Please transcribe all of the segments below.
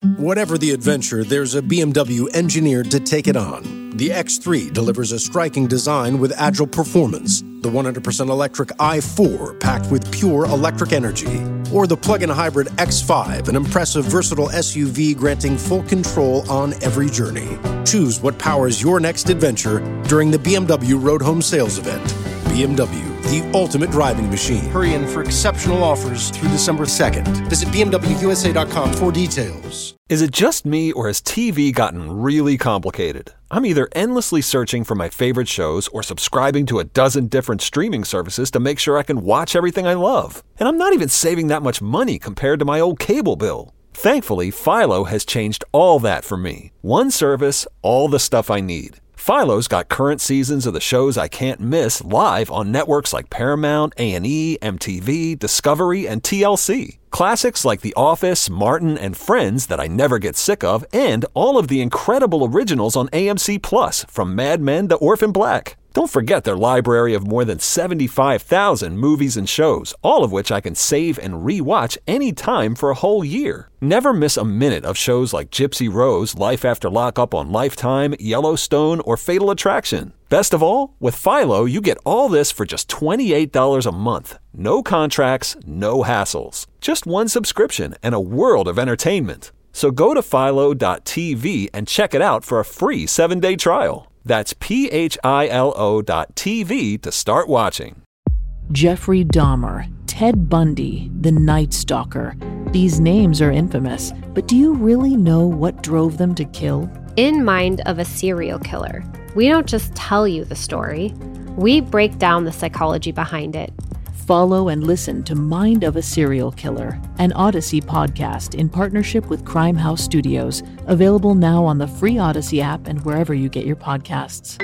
Whatever the adventure, there's a BMW engineered to take it on. The X3 delivers a striking design with agile performance. The 100% electric i4 packed with pure electric energy. Or the plug-in hybrid X5, an impressive versatile SUV granting full control on every journey. Choose what powers your next adventure during the BMW Road Home Sales Event. BMW, the ultimate driving machine. Hurry in for exceptional offers through December 2nd. Visit BMWUSA.com for details. Is it just me, or has TV gotten really complicated? I'm either endlessly searching for my favorite shows or subscribing to a dozen different streaming services to make sure I can watch everything I love. And I'm not even saving that much money compared to my old cable bill. Thankfully, Philo has changed all that for me. One service, all the stuff I need. Philo's got current seasons of the shows I can't miss live on networks like Paramount, A&E, MTV, Discovery, and TLC. Classics like The Office, Martin, and Friends that I never get sick of, and all of the incredible originals on AMC+, from Mad Men to Orphan Black. Don't forget their library of more than 75,000 movies and shows, all of which I can save and re-watch anytime for a whole year. Never miss a minute of shows like Gypsy Rose, Life After Lockup on Lifetime, Yellowstone, or Fatal Attraction. Best of all, with Philo, you get all this for just $28 a month. No contracts, no hassles. Just one subscription and a world of entertainment. So go to philo.tv and check it out for a free 7-day trial. That's philo.tv to start watching. Jeffrey Dahmer, Ted Bundy, the Night Stalker. These names are infamous, but do you really know what drove them to kill? In Mind of a Serial Killer, we don't just tell you the story, we break down the psychology behind it. Follow and listen to Mind of a Serial Killer, an Odyssey podcast in partnership with Crime House Studios, available now on the free Odyssey app and wherever you get your podcasts.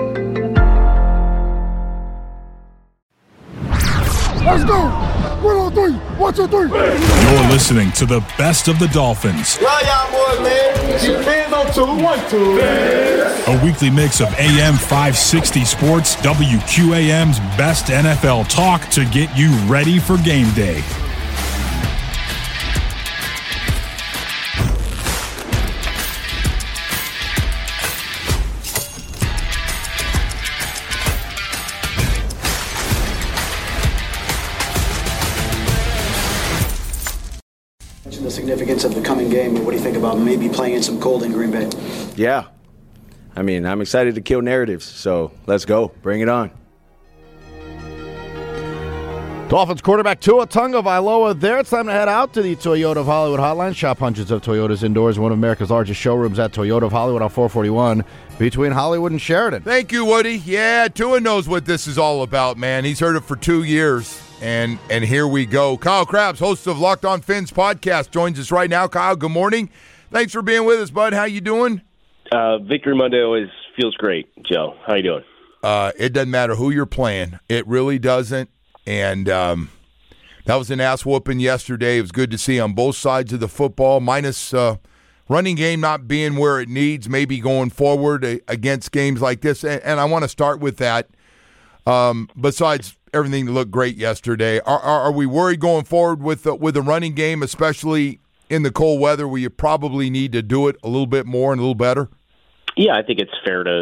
Let's go! 1, 2, 3, 1, 2, 3. You're listening to the best of the Dolphins. Love y'all boys, man. Keep hands on 2, 1, 2. A weekly mix of AM 560 Sports, WQAM's best NFL talk to get you ready for game day. The significance of the coming game, what do you think about maybe playing in some cold in Green Bay? Yeah. I mean, I'm excited to kill narratives, so let's go. Bring it on. Dolphins quarterback Tua Tagovailoa there. It's time to head out to the Toyota of Hollywood hotline. Shop hundreds of Toyotas indoors in one of America's largest showrooms at Toyota of Hollywood on 441 between Hollywood and Sheridan. Thank you, Woody. Yeah, Tua knows what this is all about, man. He's heard it for 2 years, and here we go. Kyle Krabs, host of Locked On Fins podcast, joins us right now. Kyle, good morning. Thanks for being with us, bud. How you doing? Victory Monday always feels great, Joe. How you doing? It doesn't matter who you're playing. It really doesn't. And that was an ass whooping yesterday. It was good to see on both sides of the football, minus running game not being where it needs, maybe going forward against games like this. And I want to start with that. Besides everything that looked great yesterday, are we worried going forward with the running game, especially in the cold weather where you probably need to do it a little bit more and a little better? Yeah, I think it's fair to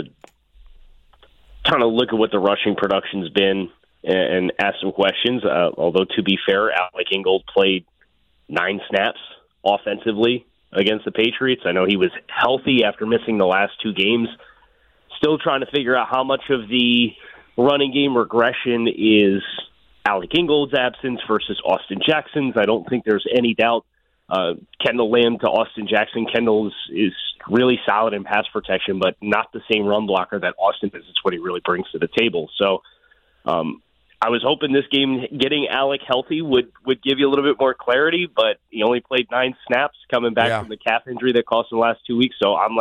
kind of look at what the rushing production's been and ask some questions. Although, to be fair, Alec Ingold played 9 snaps offensively against the Patriots. I know he was healthy after missing the last 2 games. Still trying to figure out how much of the running game regression is Alec Ingold's absence versus Austin Jackson's. I don't think there's any doubt. Kendall Lamb to Austin Jackson. Kendall is really solid in pass protection, but not the same run blocker that Austin is. It's what he really brings to the table. So I was hoping this game, getting Alec healthy, would give you a little bit more clarity, but he only played 9 snaps coming back from the calf injury that cost him the last 2 weeks. So I'm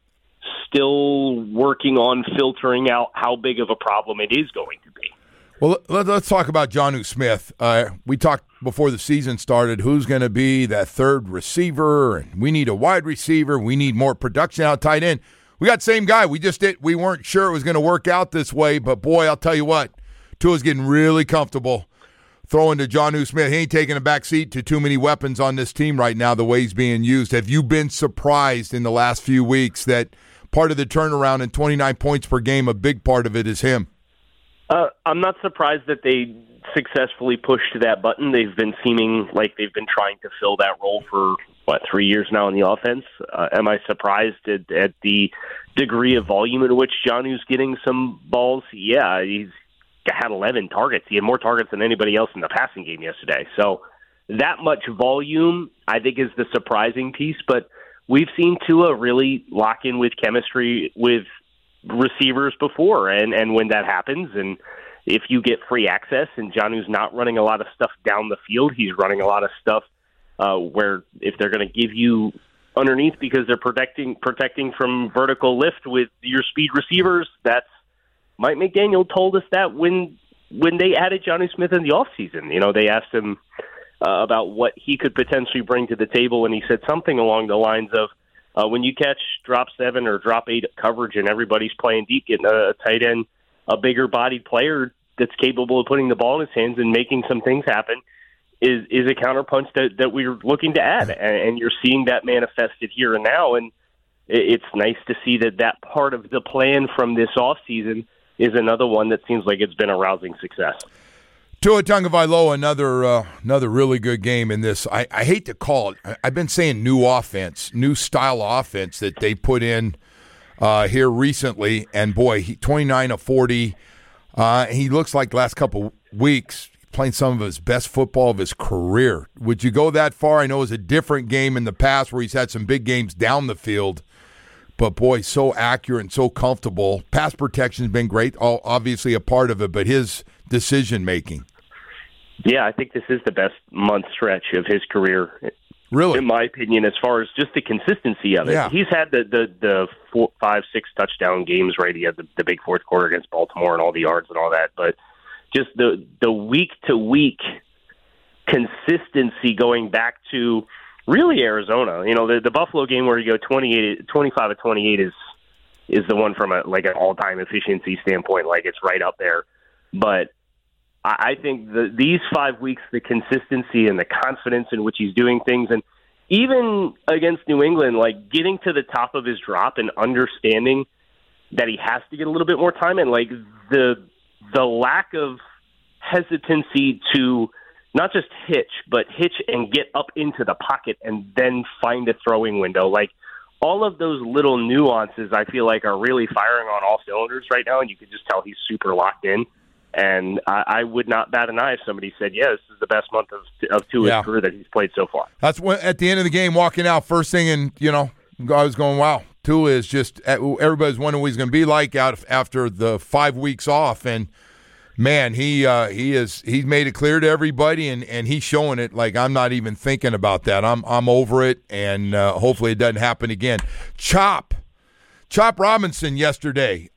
still working on filtering out how big of a problem it is going to be. Well, let's talk about Jonnu Smith. We talked before the season started who's going to be that third receiver, and we need a wide receiver. We need more production out tight end. We got the same guy. We weren't sure it was going to work out this way, but boy, I'll tell you what, Tua's getting really comfortable throwing to Jonnu Smith. He ain't taking a back seat to too many weapons on this team right now, the way he's being used. Have you been surprised in the last few weeks that part of the turnaround and 29 points per game, a big part of it is him? I'm not surprised that they successfully pushed that button. They've been seeming like they've been trying to fill that role for, 3 years now in the offense. Am I surprised at the degree of volume in which Jonnu's getting some balls? Yeah, he's had 11 targets. He had more targets than anybody else in the passing game yesterday. So that much volume, I think, is the surprising piece. But we've seen Tua really lock in with chemistry with receivers before. And when that happens, and if you get free access and Jonnu's not running a lot of stuff down the field, he's running a lot of stuff where if they're going to give you underneath because they're protecting from vertical lift with your speed receivers, that's Mike McDaniel told us that when they added Jonnu Smith in the offseason. They asked him about what he could potentially bring to the table, and he said something along the lines of, when you catch drop 7 or drop 8 coverage and everybody's playing deep, getting a tight end, a bigger-bodied player that's capable of putting the ball in his hands and making some things happen is a counterpunch that we're looking to add. And you're seeing that manifested here and now, and it's nice to see that part of the plan from this offseason is another one that seems like it's been a rousing success. Tua Tagovailoa, another really good game in this. I hate to call it. I've been saying new offense, new style offense that they put in here recently. And, boy, 29 of 40. He looks like the last couple weeks playing some of his best football of his career. Would you go that far? I know it was a different game in the past where he's had some big games down the field. But, boy, so accurate and so comfortable. Pass protection's been great, obviously a part of it, but his decision-making. Yeah, I think this is the best month stretch of his career. Really? In my opinion, as far as just the consistency of it. Yeah. He's had the 4, 5, 6 touchdown games, right? He had the big fourth quarter against Baltimore and all the yards and all that. But just the week-to-week consistency going back to really Arizona. The Buffalo game where you go 25 of 28 is the one from an all-time efficiency standpoint. Like, it's right up there. But I think these 5 weeks, the consistency and the confidence in which he's doing things, and even against New England, like getting to the top of his drop and understanding that he has to get a little bit more time, and like the lack of hesitancy to not just hitch and get up into the pocket and then find a throwing window. Like, all of those little nuances I feel like are really firing on all cylinders right now, and you can just tell he's super locked in. And I would not bat an eye if somebody said, yeah, this is the best month of Tua's career that he's played so far. That's when, at the end of the game, walking out, first thing, and, I was going, wow, Tua is just, everybody's wondering what he's going to be like after the 5 weeks off. And, man, he's made it clear to everybody, and he's showing it like I'm not even thinking about that. I'm over it, and hopefully it doesn't happen again. Chop Robinson yesterday.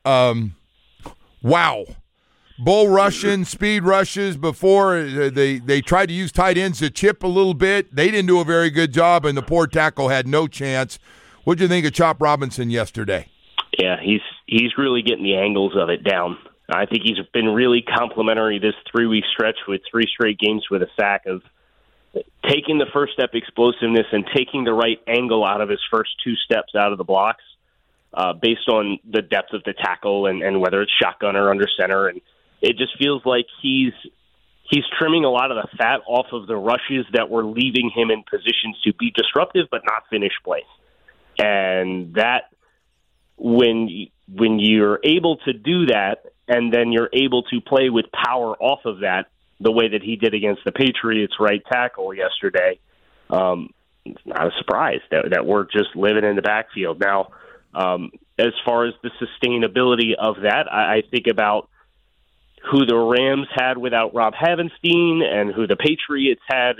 Wow. Bull rushing, speed rushes before. They tried to use tight ends to chip a little bit. They didn't do a very good job, and the poor tackle had no chance. What did you think of Chop Robinson yesterday? Yeah, he's really getting the angles of it down. I think he's been really complimentary this 3-week stretch with 3 straight games with a sack of taking the first step explosiveness and taking the right angle out of his first 2 steps out of the blocks based on the depth of the tackle and whether it's shotgun or under center. And it just feels like he's trimming a lot of the fat off of the rushes that were leaving him in positions to be disruptive but not finish plays. And that, when you're able to do that, and then you're able to play with power off of that, the way that he did against the Patriots right tackle yesterday, it's not a surprise that we're just living in the backfield. Now, as far as the sustainability of that, I think about who the Rams had without Rob Havenstein and who the Patriots had.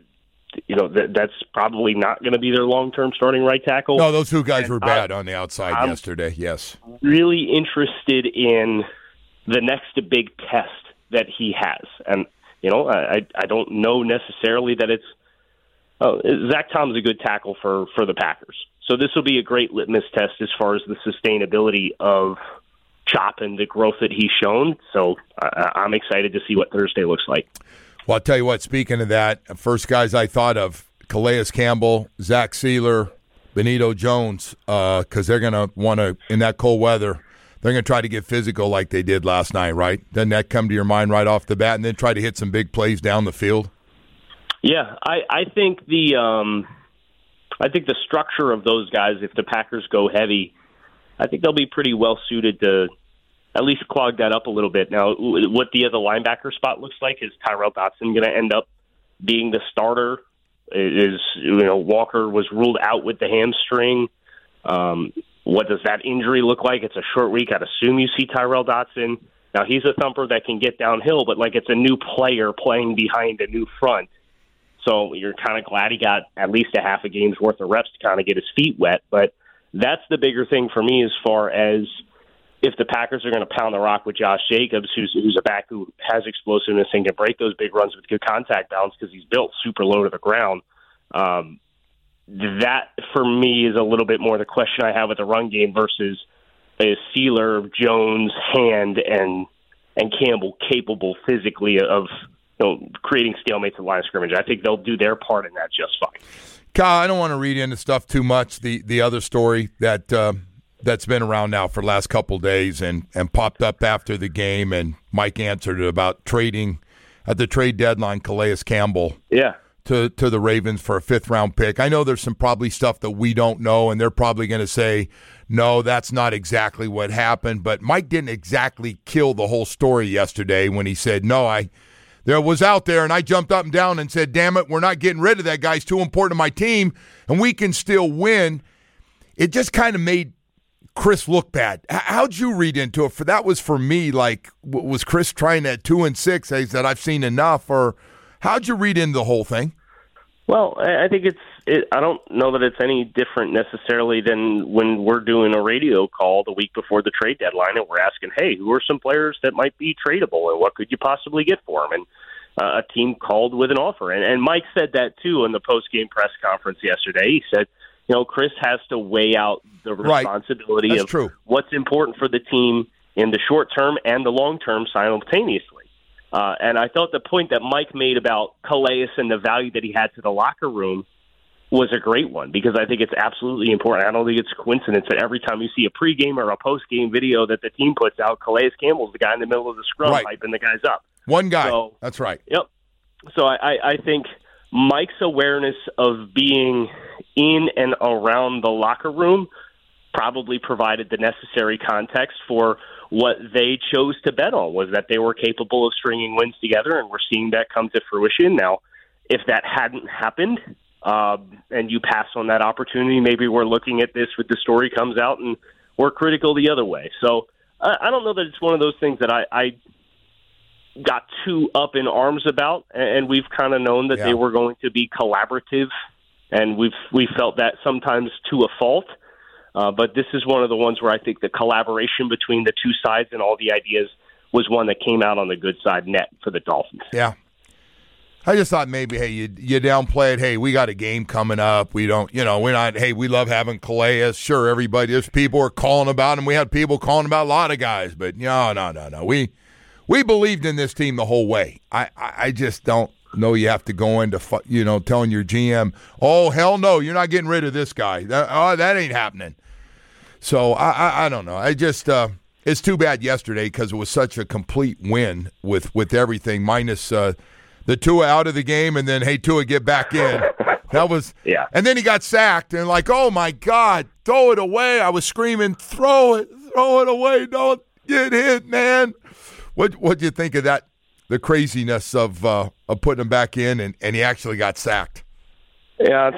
That's probably not going to be their long-term starting right tackle. No, those 2 guys were bad on the outside yesterday, yes. Really interested in the next big test that he has. And, I don't know necessarily that it's Zach Tom's a good tackle for the Packers. So this will be a great litmus test as far as the sustainability of Chop and the growth that he's shown. So I'm excited to see what Thursday looks like. Well, I'll tell you what, speaking of that, first guys I thought of, Calais Campbell, Zach Sealer, Benito Jones, because they're going to want to, in that cold weather, they're going to try to get physical like they did last night, right? Doesn't that come to your mind right off the bat, and then try to hit some big plays down the field? Yeah, I think the structure of those guys, if the Packers go heavy, I think they'll be pretty well suited to at least clog that up a little bit. Now, what the other linebacker spot looks like, is Tyrell Dotson going to end up being the starter? Walker was ruled out with the hamstring. What does that injury look like? It's a short week. I'd assume you see Tyrell Dotson. Now, he's a thumper that can get downhill, but it's a new player playing behind a new front. So you're kind of glad he got at least a half a game's worth of reps to kind of get his feet wet. But that's the bigger thing for me as far as if the Packers are going to pound the rock with Josh Jacobs, who's a back who has explosiveness and can break those big runs with good contact balance because he's built super low to the ground. That, for me, is a little bit more the question I have with the run game versus is Sealer, Jones, Hand, and Campbell capable physically of creating stalemates at the line of scrimmage. I think they'll do their part in that just fine. Kyle, I don't want to read into stuff too much. The other story that's been around now for the last couple days and popped up after the game, and Mike answered it about trading at the trade deadline Calais Campbell to the Ravens for a 5th-round pick. I know there's some probably stuff that we don't know, and they're probably going to say, no, that's not exactly what happened. But Mike didn't exactly kill the whole story yesterday when he said, no, there was out there, and I jumped up and down and said, damn it, we're not getting rid of that guy. He's too important to my team, and we can still win. It just kind of made Chris look bad. How'd you read into it? That was for me, was Chris trying at 2-6? He said, I've seen enough, or how'd you read into the whole thing? Well, I think I don't know that it's any different necessarily than when we're doing a radio call the week before the trade deadline and we're asking, hey, who are some players that might be tradable and what could you possibly get for them? And a team called with an offer. And Mike said that, too, in the post-game press conference yesterday. He said, Chris has to weigh out the responsibility of what's important for the team in the short term and the long term simultaneously. And I thought the point that Mike made about Calais and the value that he had to the locker room was a great one, because I think it's absolutely important. I don't think it's a coincidence that every time you see a pregame or a postgame video that the team puts out, Calais Campbell's the guy in the middle of the scrum hyping the guys up. One guy. That's right. Yep. So I think Mike's awareness of being in and around the locker room probably provided the necessary context for what they chose to bet on, was that they were capable of stringing wins together, and we're seeing that come to fruition. Now, if that hadn't happened and you pass on that opportunity, maybe we're looking at this with the story comes out and we're critical the other way. So I don't know that it's one of those things that I got too up in arms about, and we've kind of known that they were going to be collaborative, and we felt that sometimes to a fault. But this is one of the ones where I think the collaboration between the two sides and all the ideas was one that came out on the good side net for the Dolphins. Yeah. I just thought maybe, hey, you downplay it. Hey, we got a game coming up. We don't, we're not, hey, we love having Calais. Sure, there's people are calling about him. We had people calling about a lot of guys, but no. We believed in this team the whole way. I just don't know you have to go into, telling your GM, oh, hell no, you're not getting rid of this guy. That ain't happening. So I don't know. I just it's too bad yesterday because it was such a complete win with everything, minus the Tua out of the game, and then, hey, Tua, get back in. That was – And then he got sacked, and oh, my God, throw it away. I was screaming, throw it away. Don't get hit, man. What'd you think of that, the craziness of putting him back in, and he actually got sacked? Yeah,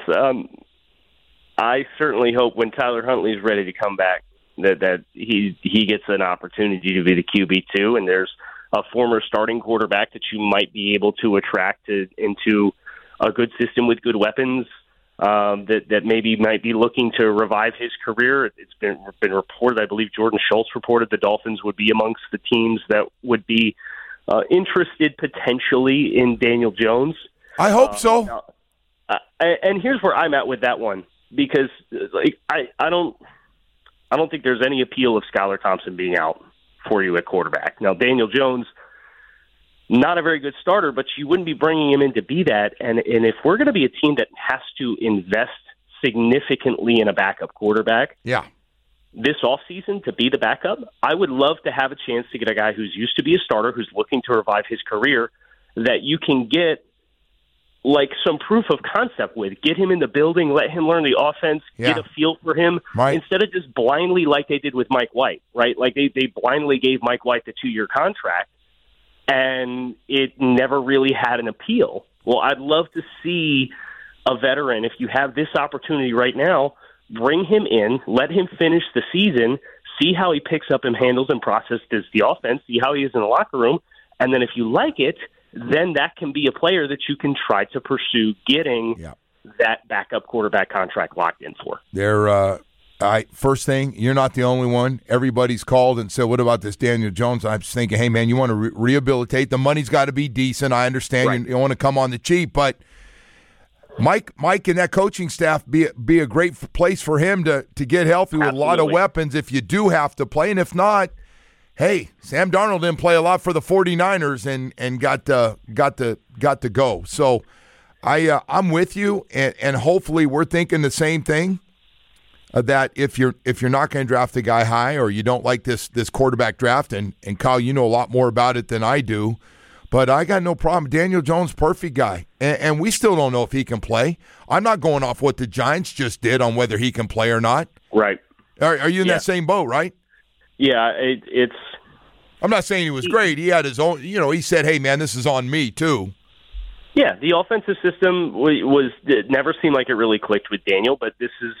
I certainly hope when Tyler Huntley's ready to come back that he gets an opportunity to be the QB2, and there's a former starting quarterback that you might be able to attract into a good system with good weapons that maybe might be looking to revive his career. It's been reported, I believe Jordan Schultz reported the Dolphins would be amongst the teams that would be interested potentially in Daniel Jones. I hope so. And here's where I'm at with that one, because I don't think there's any appeal of Skylar Thompson being out for you at quarterback. Now, Daniel Jones, not a very good starter, but you wouldn't be bringing him in to be that. And if we're going to be a team that has to invest significantly in a backup quarterback this offseason to be the backup, I would love to have a chance to get a guy who's used to be a starter, who's looking to revive his career, that you can get like some proof of concept with. Get him in the building, let him learn the offense, get a feel for him, instead of just blindly like they did with Mike White, right? Like they blindly gave Mike White the 2-year contract, and it never really had an appeal. Well, I'd love to see a veteran, if you have this opportunity right now, bring him in, let him finish the season, see how he picks up and handles and processes the offense, see how he is in the locker room, and then if you like it, then that can be a player that you can try to pursue getting that backup quarterback contract locked in for. First thing, you're not the only one. Everybody's called and said, what about this Daniel Jones? I'm just thinking, hey, man, you want to rehabilitate. The money's got to be decent. I understand you want to come on the cheap, but Mike and that coaching staff be a great place for him to get healthy with a lot of weapons if you do have to play. And if not, hey, Sam Darnold didn't play a lot for the 49ers and got to go. So I'm with you, and hopefully we're thinking the same thing, that if you're not going to draft the guy high, or you don't like this quarterback draft, and Kyle, you know a lot more about it than I do, but I got no problem. Daniel Jones, perfect guy, and we still don't know if he can play. I'm not going off what the Giants just did on whether he can play or not. Right. Are you in that same boat, right? Yeah, it's. I'm not saying he was great. He had his own. He said, "Hey, man, this is on me too." Yeah, the offensive system it never seemed like it really clicked with Daniel, but this is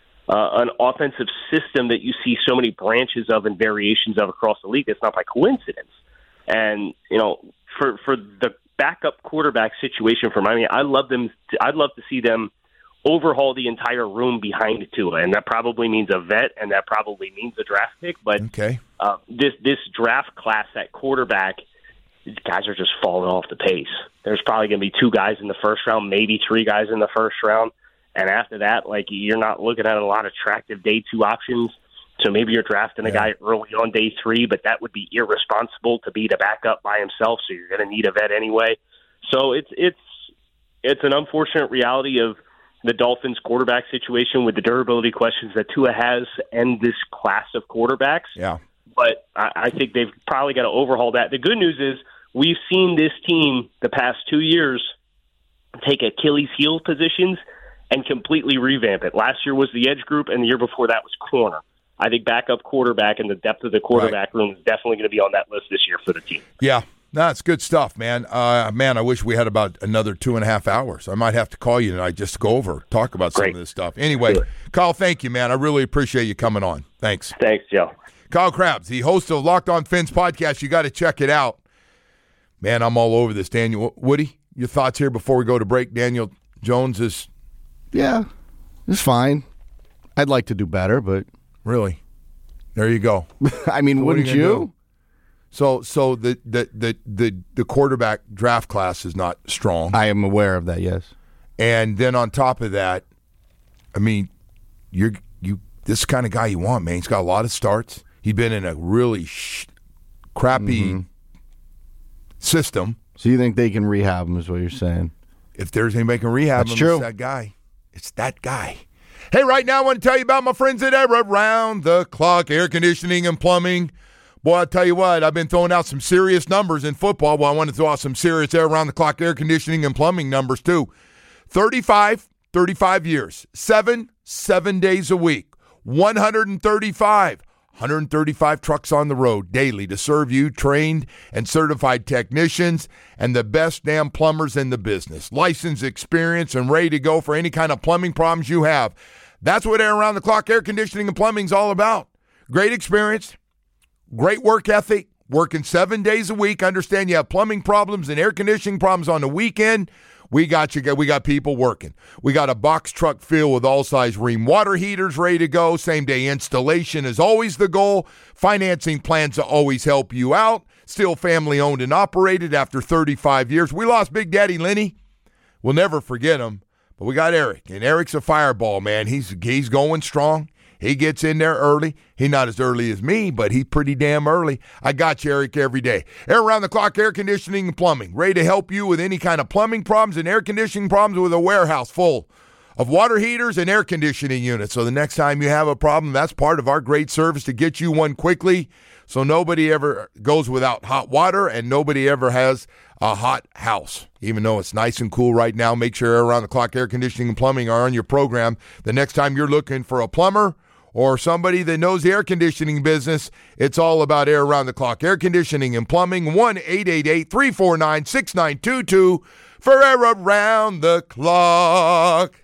an offensive system that you see so many branches of and variations of across the league. It's not by coincidence. And for the backup quarterback situation for Miami, I'd love to see them overhaul the entire room behind Tua, and that probably means a vet, and that probably means a draft pick. But this draft class at quarterback, these guys are just falling off the pace. There's probably going to be 2 guys in the first round, maybe 3 guys in the first round, and after that, you're not looking at a lot of attractive day 2 options. So maybe you're drafting a guy early on day 3, but that would be irresponsible to be the backup by himself. So you're going to need a vet anyway. So it's an unfortunate reality of the Dolphins quarterback situation with the durability questions that Tua has and this class of quarterbacks. Yeah. But I think they've probably got to overhaul that. The good news is we've seen this team the past 2 years take Achilles heel positions and completely revamp it. Last year was the edge group, and the year before that was corner. I think backup quarterback and the depth of the quarterback room is definitely going to be on that list this year for the team. Yeah. That's good stuff, man. I wish we had about another 2.5 hours. I might have to call you tonight just to go over, talk about some of this stuff. Anyway, Kyle, thank you, man. I really appreciate you coming on. Thanks. Thanks, Joe. Kyle Crabbs, the host of Locked On Fins podcast. You got to check it out. Man, I'm all over this. Daniel, Woody, your thoughts here before we go to break? Daniel Jones is... Yeah, it's fine. I'd like to do better, but... Really? There you go. I mean, wouldn't you? So the quarterback draft class is not strong. I am aware of that, yes. And then on top of that, I mean, you this kind of guy you want, man. He's got a lot of starts. He's been in a really crappy system. So you think they can rehab him is what you're saying? If there's anybody can rehab him, true. It's that guy. It's that guy. Hey, right now I want to tell you about my friends at Around the Clock Air Conditioning and Plumbing. Boy, I'll tell you what, I've been throwing out some serious numbers in football. Well, I want to throw out some serious around-the-clock air conditioning and plumbing numbers, too. 35 years, 7 days a week, 135 trucks on the road daily to serve you, trained and certified technicians and the best damn plumbers in the business. Licensed, experienced, and ready to go for any kind of plumbing problems you have. That's what Around-the-Clock Air Conditioning and Plumbing is all about. Great experience. Great work ethic, working 7 days a week. Understand you have plumbing problems and air conditioning problems on the weekend. We got you. We got people working. We got a box truck filled with all-size Rheem water heaters ready to go. Same-day installation is always the goal. Financing plans to always help you out. Still family-owned and operated after 35 years. We lost Big Daddy Lenny. We'll never forget him. But we got Eric, and Eric's a fireball, man. He's going strong. He gets in there early. He's not as early as me, but he's pretty damn early. I got you, Eric, every day. Air Around the Clock Air Conditioning and Plumbing. Ready to help you with any kind of plumbing problems and air conditioning problems with a warehouse full of water heaters and air conditioning units. So the next time you have a problem, that's part of our great service to get you one quickly so nobody ever goes without hot water and nobody ever has a hot house. Even though it's nice and cool right now, make sure Air Around the Clock Air Conditioning and Plumbing are on your program. The next time you're looking for a plumber or somebody that knows the air conditioning business, it's all about Air Around the Clock Air Conditioning and Plumbing. 1-888-349-6922 for Air Around the Clock.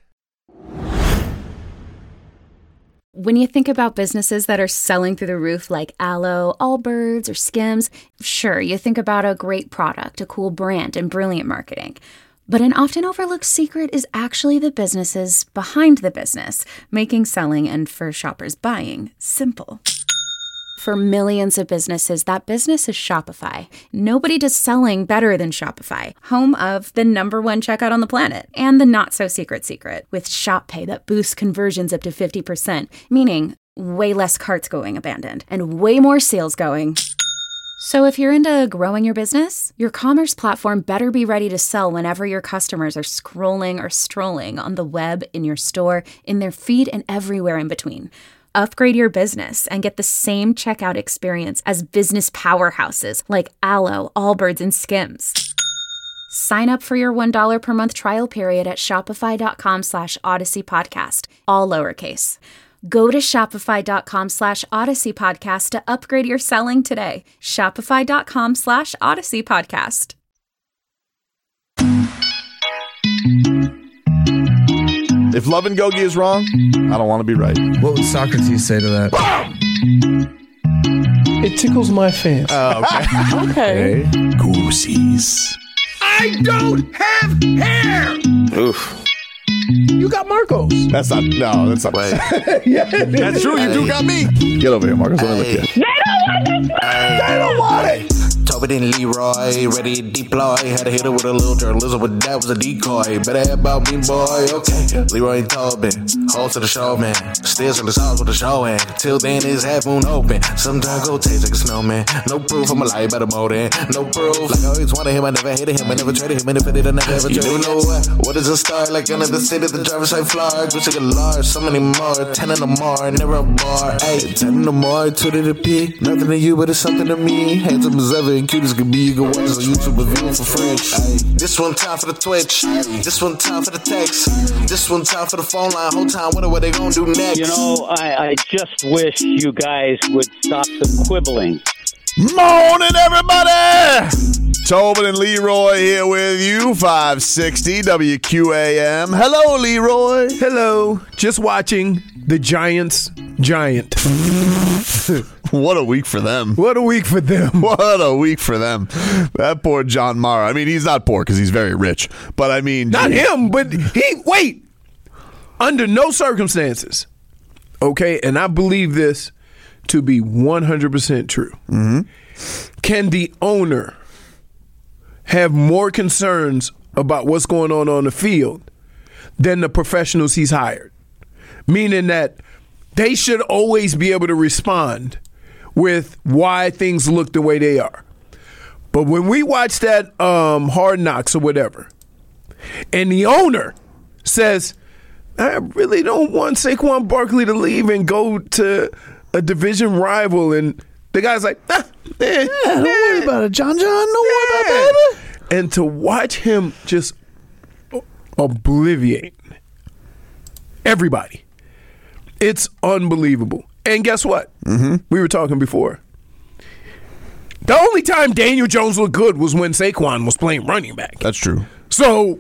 When you think about businesses that are selling through the roof like Aloe, Allbirds, or Skims, sure, you think about a great product, a cool brand, and brilliant marketing. But an often overlooked secret is actually the businesses behind the business, making selling and for shoppers buying simple. For millions of businesses, that business is Shopify. Nobody does selling better than Shopify, home of the #1 checkout on the planet and the not-so-secret secret with Shop Pay that boosts conversions up to 50%, meaning way less carts going abandoned and way more sales going. So if you're into growing your business, your commerce platform better be ready to sell whenever your customers are scrolling or strolling on the web, in your store, in their feed, and everywhere in between. Upgrade your business and get the same checkout experience as business powerhouses like Aloe, Allbirds, and Skims. Sign up for your $1 per month trial period at shopify.com/Odyssey Podcast, all lowercase. Go to shopify.com/Odyssey Podcast to upgrade your selling today. Shopify.com/Odyssey Podcast. If love and Gogi is wrong, I don't want to be right. What would Socrates say to that? It tickles my fancy. Oh, okay. Okay. Goosies. I don't have hair! Oof. You got Marcos. That's not right. Yeah, that's true. You do got me. Get over here, Marcos. Let me look at you. They don't want it. Tobin and Leroy, ready to deploy. Had to hit her with a little journalism, but that was a decoy. Better have about me, boy. Okay, Leroy and Tobin, hold to the show, man. Steers in the sauce with the show, and till then it's half moon open. Sometimes go taste like a snowman. No proof, I'm a lie about a motor. No proof, like I always wanted him, I never hated him, I never traded him, and if I did, I never ever traded him. You know what is a star? Like another city, the driver's side fly. Gucci get large, so many more. 10 in the more, never a bar. Ay, 10 in the more, 2 to the P. Nothing to you, but it's something to me. Handsome as ever and cute as can be. You can watch us on YouTube and view it for free. Ay, this one time for the Twitch. This one time for the text. This one time for the phone line. Whole time, wonder what they gonna do next. You know, I just wish you guys would stop the quibbling. Morning, everybody! Tobin and Leroy here with you, 560 WQAM. Hello, Leroy. Hello. Just watching the Giants giant. What a week for them. What a week for them. What a week for them. That poor John Mara. I mean, he's not poor because he's very rich. But I mean... Not him, but wait. Under no circumstances. Okay, and I believe this to be 100% true. Mm-hmm. Can the owner have more concerns about what's going on the field than the professionals he's hired? Meaning that they should always be able to respond with why things look the way they are. But when we watch that Hard Knocks or whatever, and the owner says, I really don't want Saquon Barkley to leave and go to a division rival, and the guy's like, don't worry about it, John. Don't worry about that. And to watch him just obliviate everybody, it's unbelievable. And guess what? Mm-hmm. We were talking before. The only time Daniel Jones looked good was when Saquon was playing running back. That's true. So,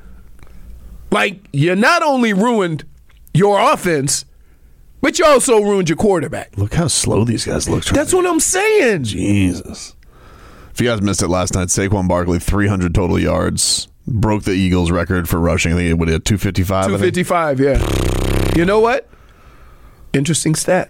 like, you not only ruined your offense, but you also ruined your quarterback. Look how slow these guys look. That's what I'm saying. Jesus. If you guys missed it last night, Saquon Barkley, 300 total yards. Broke the Eagles' record for rushing. I think it had 255. 255, yeah. You know what? Interesting stat.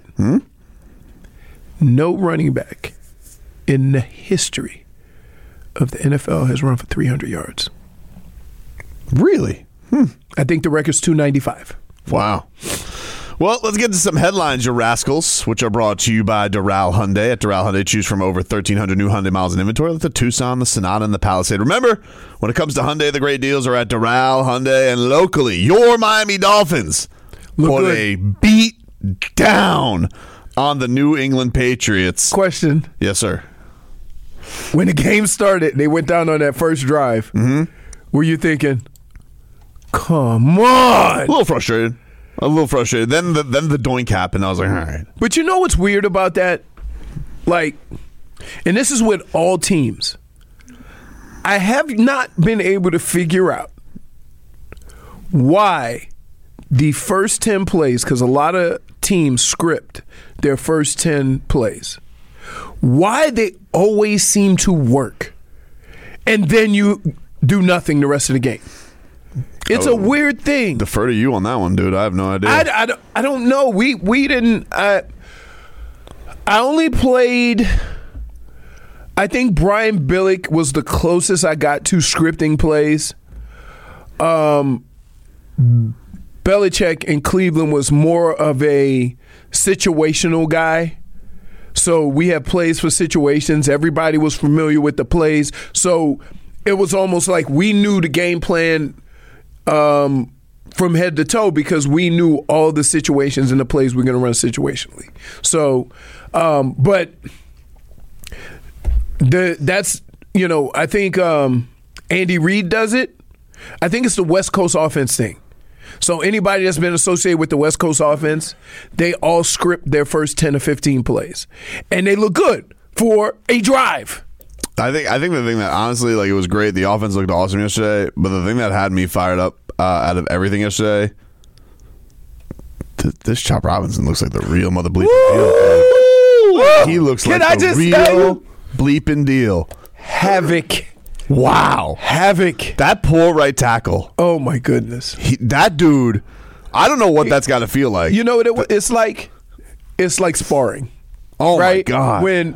No running back in the history of the NFL has run for 300 yards. Really? I think the record's 295. Wow. Well, let's get to some headlines, you rascals, which are brought to you by Doral Hyundai. At Doral Hyundai, choose from over 1,300 new Hyundai miles in inventory, like the Tucson, the Sonata, and the Palisade. Remember, when it comes to Hyundai, the great deals are at Doral Hyundai, and locally, your Miami Dolphins put a beat down on the New England Patriots. Question. Yes, sir. When the game started, they went down on that first drive. Mm-hmm. Were you thinking, come on? A little frustrated. Then the doink happened. I was like, all right. But you know what's weird about that? Like, and this is with all teams. I have not been able to figure out why the first 10 plays, because a lot of teams script their first 10 plays, why they always seem to work. And then you do nothing the rest of the game. It's a weird thing. Defer to you on that one, dude. I have no idea. I don't know. We didn't. I only played. I think Brian Billick was the closest I got to scripting plays. Belichick in Cleveland was more of a situational guy. So we have plays for situations. Everybody was familiar with the plays. So it was almost like we knew the game plan from head to toe because we knew all the situations and the plays we're going to run situationally. So, but that's, I think Andy Reid does it. I think it's the West Coast offense thing. So anybody that's been associated with the West Coast offense, they all script their first 10 to 15 plays. And they look good for a drive. I think the thing that honestly, like, it was great. The offense looked awesome yesterday, but the thing that had me fired up out of everything yesterday, this Chop Robinson looks like the real mother bleeping deal. He looks like the real bleeping deal. Havoc. Wow. Havoc. That poor right tackle. Oh, my goodness. That dude, I don't know what that's got to feel like. You know what it's like? It's like sparring. Oh, right? My God. When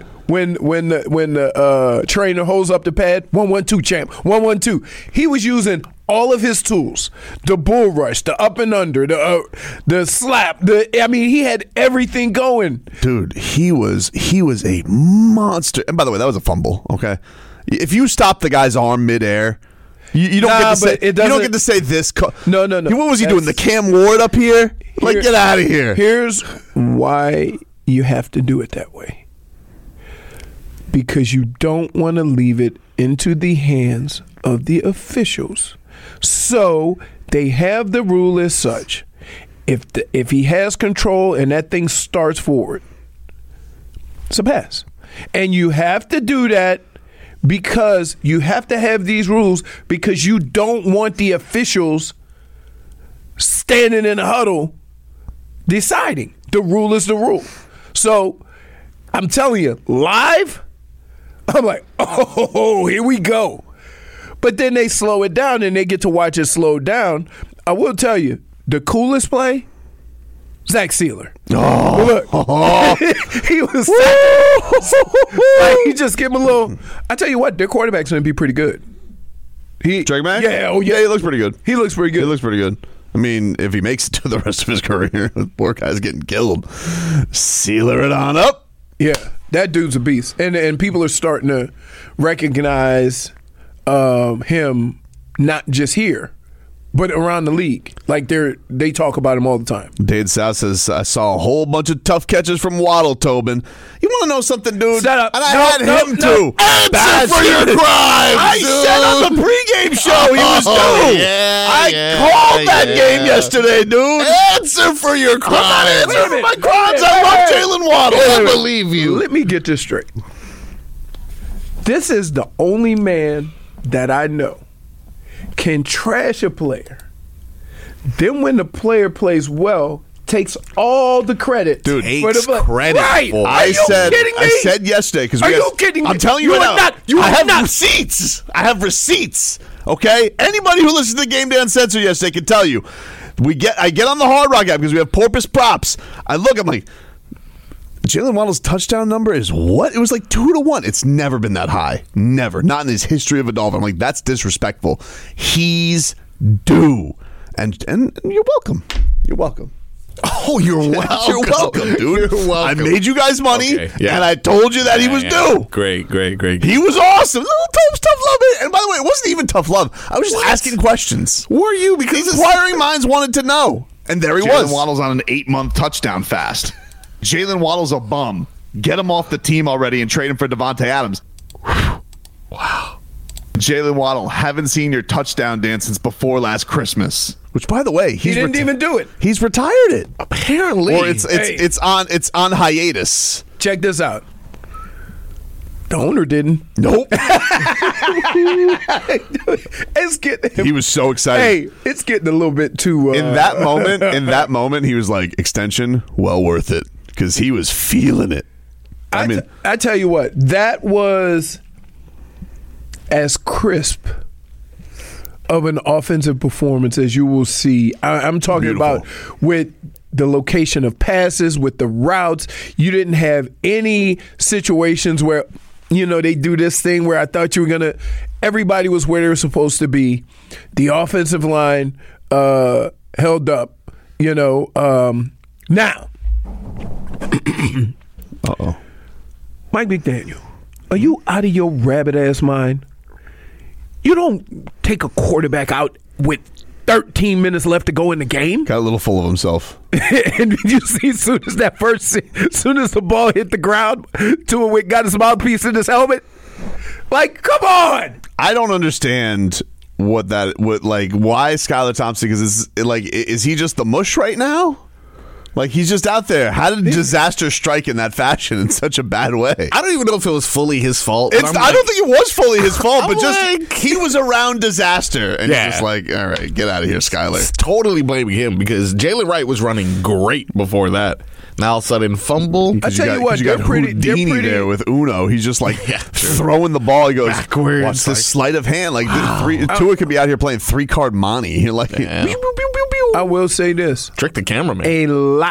the trainer holds up the pad, 1-1-2 champ, 1-1-2. He was using all of his tools, the bull rush, the up and under, the slap. He had everything going. Dude, he was a monster. And by the way, that was a fumble. Okay, if you stop the guy's arm midair, you don't get to say. You don't get to say this. No. What was he doing? The Cam Ward up here? Like, get out of here. Here's why you have to do it that way. Because you don't want to leave it into the hands of the officials. So they have the rule as such. If he has control and that thing starts forward, it's a pass. And you have to do that because you have to have these rules because you don't want the officials standing in a huddle deciding. The rule is the rule. So I'm telling you, live, I'm like, oh, here we go. But then they slow it down and they get to watch it slow down. I will tell you, the coolest play, Zach Sealer. Oh. Look, he was like, he just gave him a little. I tell you what, their quarterback's going to be pretty good. Drake May? Yeah, yeah, he looks pretty good. He looks pretty good. I mean, if he makes it to the rest of his career, the poor guy's getting killed. Sealer it on up. Yeah, that dude's a beast. And people are starting to recognize him not just here, but around the league. Like they talk about him all the time. Dade South says, I saw a whole bunch of tough catches from Waddle, Tobin. You want to know something, dude? Shut up. And I had him too. Answer for your crimes, I said on the pregame show he was due. I called that game yesterday, dude. Answer for your crimes. I'm not answering for my crimes. I love Jalen Waddle. I believe you. Let me get this straight. This is the only man that I know can trash a player. Then when the player plays well, takes all the credit. Dude, for the credit. Right. For. Are you kidding me? I said yesterday because are you kidding me? I'm telling you right now. I have receipts. I have receipts. Okay? Anybody who listened to the Game Day Uncensored yesterday can tell you. I get on the Hard Rock app because we have Porpoise props. I look, I'm like, Jalen Waddle's touchdown number is what? It was like 2-1. It's never been that high. Never. Not in his history of a Dolphin. I'm like, that's disrespectful. He's due. And you're welcome. You're welcome. Oh, you're welcome. You're welcome, dude. You're welcome. I made you guys money, and I told you that he was due. Great. He was awesome. Little tough love. And by the way, it wasn't even tough love. I was just asking questions. Were you? Because these inquiring minds wanted to know. And there he was. Jalen Waddle's on an 8-month touchdown fast. Jalen Waddle's a bum. Get him off the team already and trade him for Devontae Adams. Wow. Jalen Waddle, haven't seen your touchdown dance since before last Christmas. Which, by the way, he didn't even do it. He's retired it. Apparently. Or it's on hiatus. Check this out. The owner didn't. Nope. He was so excited. Hey, it's getting a little bit too. In that moment, he was like, extension, well worth it, because he was feeling it. I tell you what, that was as crisp of an offensive performance as you will see. I'm talking about with the location of passes, with the routes. You didn't have any situations where, they do this thing where I thought you were going to – everybody was where they were supposed to be. The offensive line held up, Now, Mike McDaniel, are you out of your rabbit-ass mind? You don't take a quarterback out with 13 minutes left to go in the game. Got a little full of himself. And did you see as soon as the ball hit the ground, Tua got his mouthpiece in his helmet? Like, come on! I don't understand why Skylar Thompson, because is he just the mush right now? Like, he's just out there. How did disaster strike in that fashion in such a bad way? I don't even know if it was fully his fault. I don't think it was fully his fault, but just he was around disaster. And he's just like, all right, get out of here, Skylar. Totally blaming him because Jalen Wright was running great before that. Now all of a sudden, fumble. I tell you what, they're pretty there with Uno. He's just like throwing the ball. He goes, backwards. Watch this sleight of hand. Like, Tua could be out here playing 3-card Monty. You're like, I will say this. Trick the cameraman. A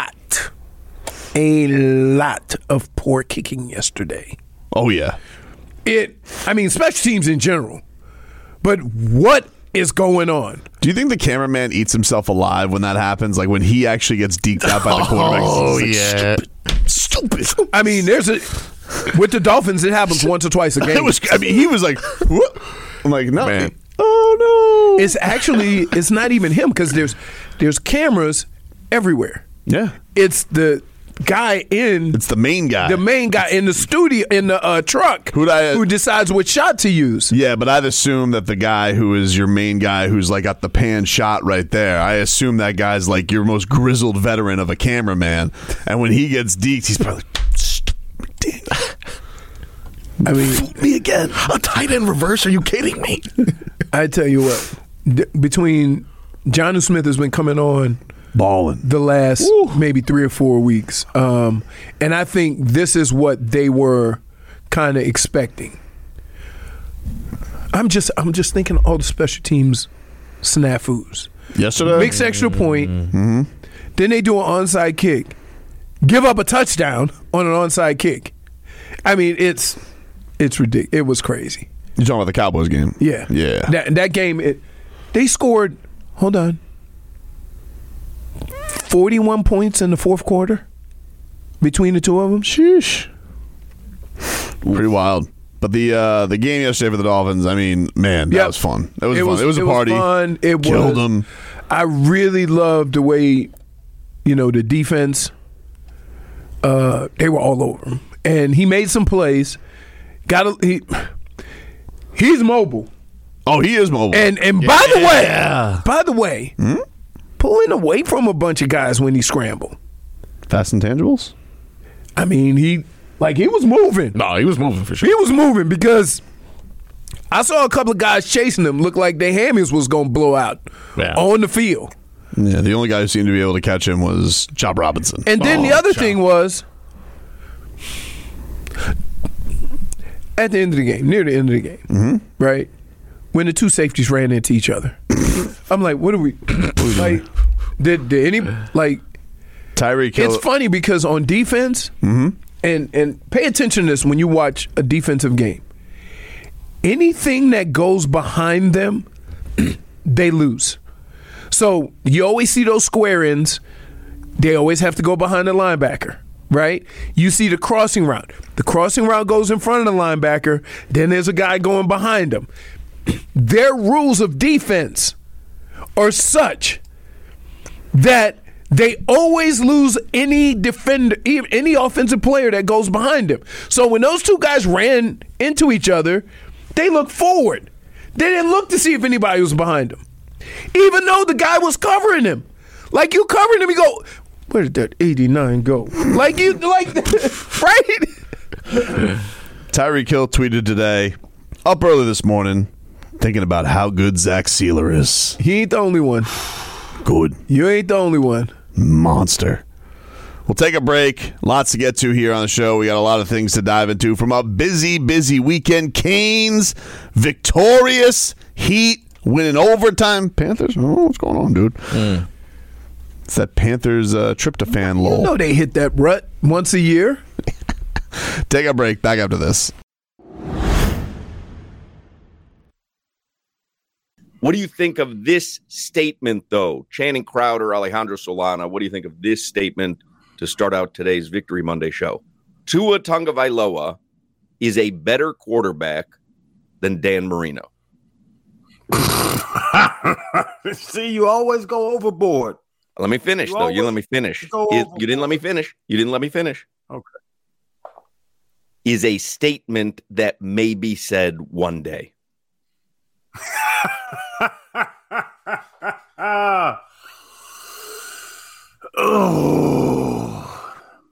lot of poor kicking yesterday. Oh, yeah. Special teams in general. But what is going on? Do you think the cameraman eats himself alive when that happens? Like when he actually gets deked out by the quarterback? Oh, yeah. Stupid. I mean, with the Dolphins, it happens once or twice a game. He was like, what? I'm like, no. Man. Oh, no. It's not even him because there's cameras everywhere. Yeah. It's the guy It's the main guy. The main guy in the studio, in the truck, who decides what shot to use. Yeah, but I'd assume that the guy who is your main guy who's like got the pan shot right there, I assume that guy's like your most grizzled veteran of a cameraman. And when he gets deked, he's probably like, I mean, fooled me again. A tight end reverse? Are you kidding me? I tell you what, between Jonnu Smith has been coming on balling the last maybe 3 or 4 weeks, and I think this is what they were kind of expecting. I'm just thinking all the special teams snafus. Yesterday, mixed extra point. Mm-hmm. Then they do an onside kick, give up a touchdown on an onside kick. I mean, it's ridiculous. It was crazy. You're talking about the Cowboys game? Yeah. That game, they scored. Hold on. 41 points in the fourth quarter between the two of them. Sheesh. Pretty wild. But the game yesterday for the Dolphins, I mean, man, that was fun. It was fun. It was a party. Fun. It killed them. I really loved the way, the defense, they were all over him. And he made some plays. He's mobile. Oh, he is mobile. And by the way, pulling away from a bunch of guys when he scrambled. Fast intangibles? I mean, he was moving. No, he was moving for sure. He was moving because I saw a couple of guys chasing him. Looked like their hammies was going to blow out on the field. Yeah, the only guy who seemed to be able to catch him was Job Robinson. And then the other thing was, at the end of the game, near the end of the game, right, when the two safeties ran into each other, I'm like, what are we like? Did any like Tyreek Hill? It's funny because on defense, and pay attention to this when you watch a defensive game. Anything that goes behind them, they lose. So you always see those square ends. they always have to go behind the linebacker, right? You see the crossing route. The crossing route goes in front of the linebacker. Then there's a guy going behind him. Their rules of defense are such that they always lose any defender, any offensive player that goes behind them. So when those two guys ran into each other, they looked forward. They didn't look to see if anybody was behind them, even though the guy was covering him. Like, you covering him, you go, where did that 89 go? Like, you, like, right? Tyreek Hill tweeted today, up early this morning, thinking about how good Zach Sealer is. He ain't the only one. Good. You ain't the only one. Monster. We'll take a break. Lots to get to here on the show. We got a lot of things to dive into from a busy, busy weekend. Canes victorious. Heat winning overtime. Panthers? Oh, what's going on, dude? It's that Panthers tryptophan lull. You know they hit that rut once a year. Take a break. Back after this. What do you think of this statement, though? Channing Crowder, Alejandro Solana, what do you think of this statement to start out today's Victory Monday show? Tua Tagovailoa is a better quarterback than Dan Marino. See, you always go overboard. Let me finish, though. You let me finish. You didn't let me finish. You didn't let me finish. Okay. Is a statement that may be said one day. Oh,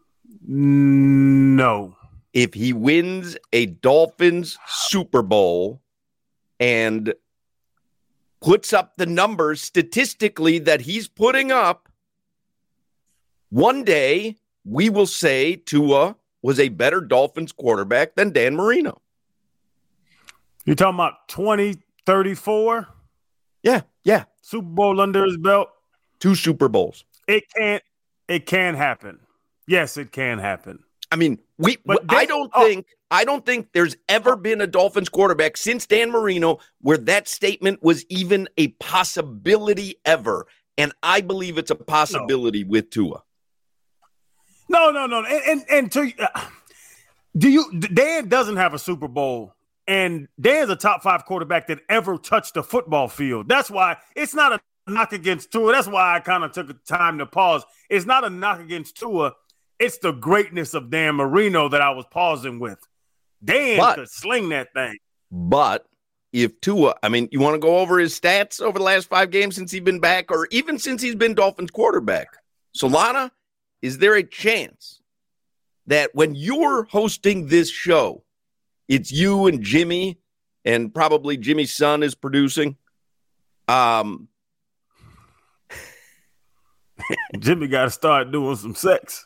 no. If he wins a Dolphins Super Bowl and puts up the numbers statistically that he's putting up, one day we will say Tua was a better Dolphins quarterback than Dan Marino. You're talking about 2034? Yeah. Super Bowl under his belt. 2 Super Bowls. It can happen. Yes, it can happen. I mean, I don't think there's ever been a Dolphins quarterback since Dan Marino where that statement was even a possibility ever. And I believe it's a possibility with Tua. No. And Dan doesn't have a Super Bowl. And Dan's a top 5 quarterback that ever touched the football field. That's why it's not a knock against Tua. That's why I kind of took the time to pause. It's not a knock against Tua. It's the greatness of Dan Marino that I was pausing with. Dan could sling that thing. But if Tua, I mean, you want to go over his stats over the last 5 games since he's been back, or even since he's been Dolphins quarterback? Solana, is there a chance that when you're hosting this show, it's you and Jimmy, and probably Jimmy's son is producing? Jimmy got to start doing some sex.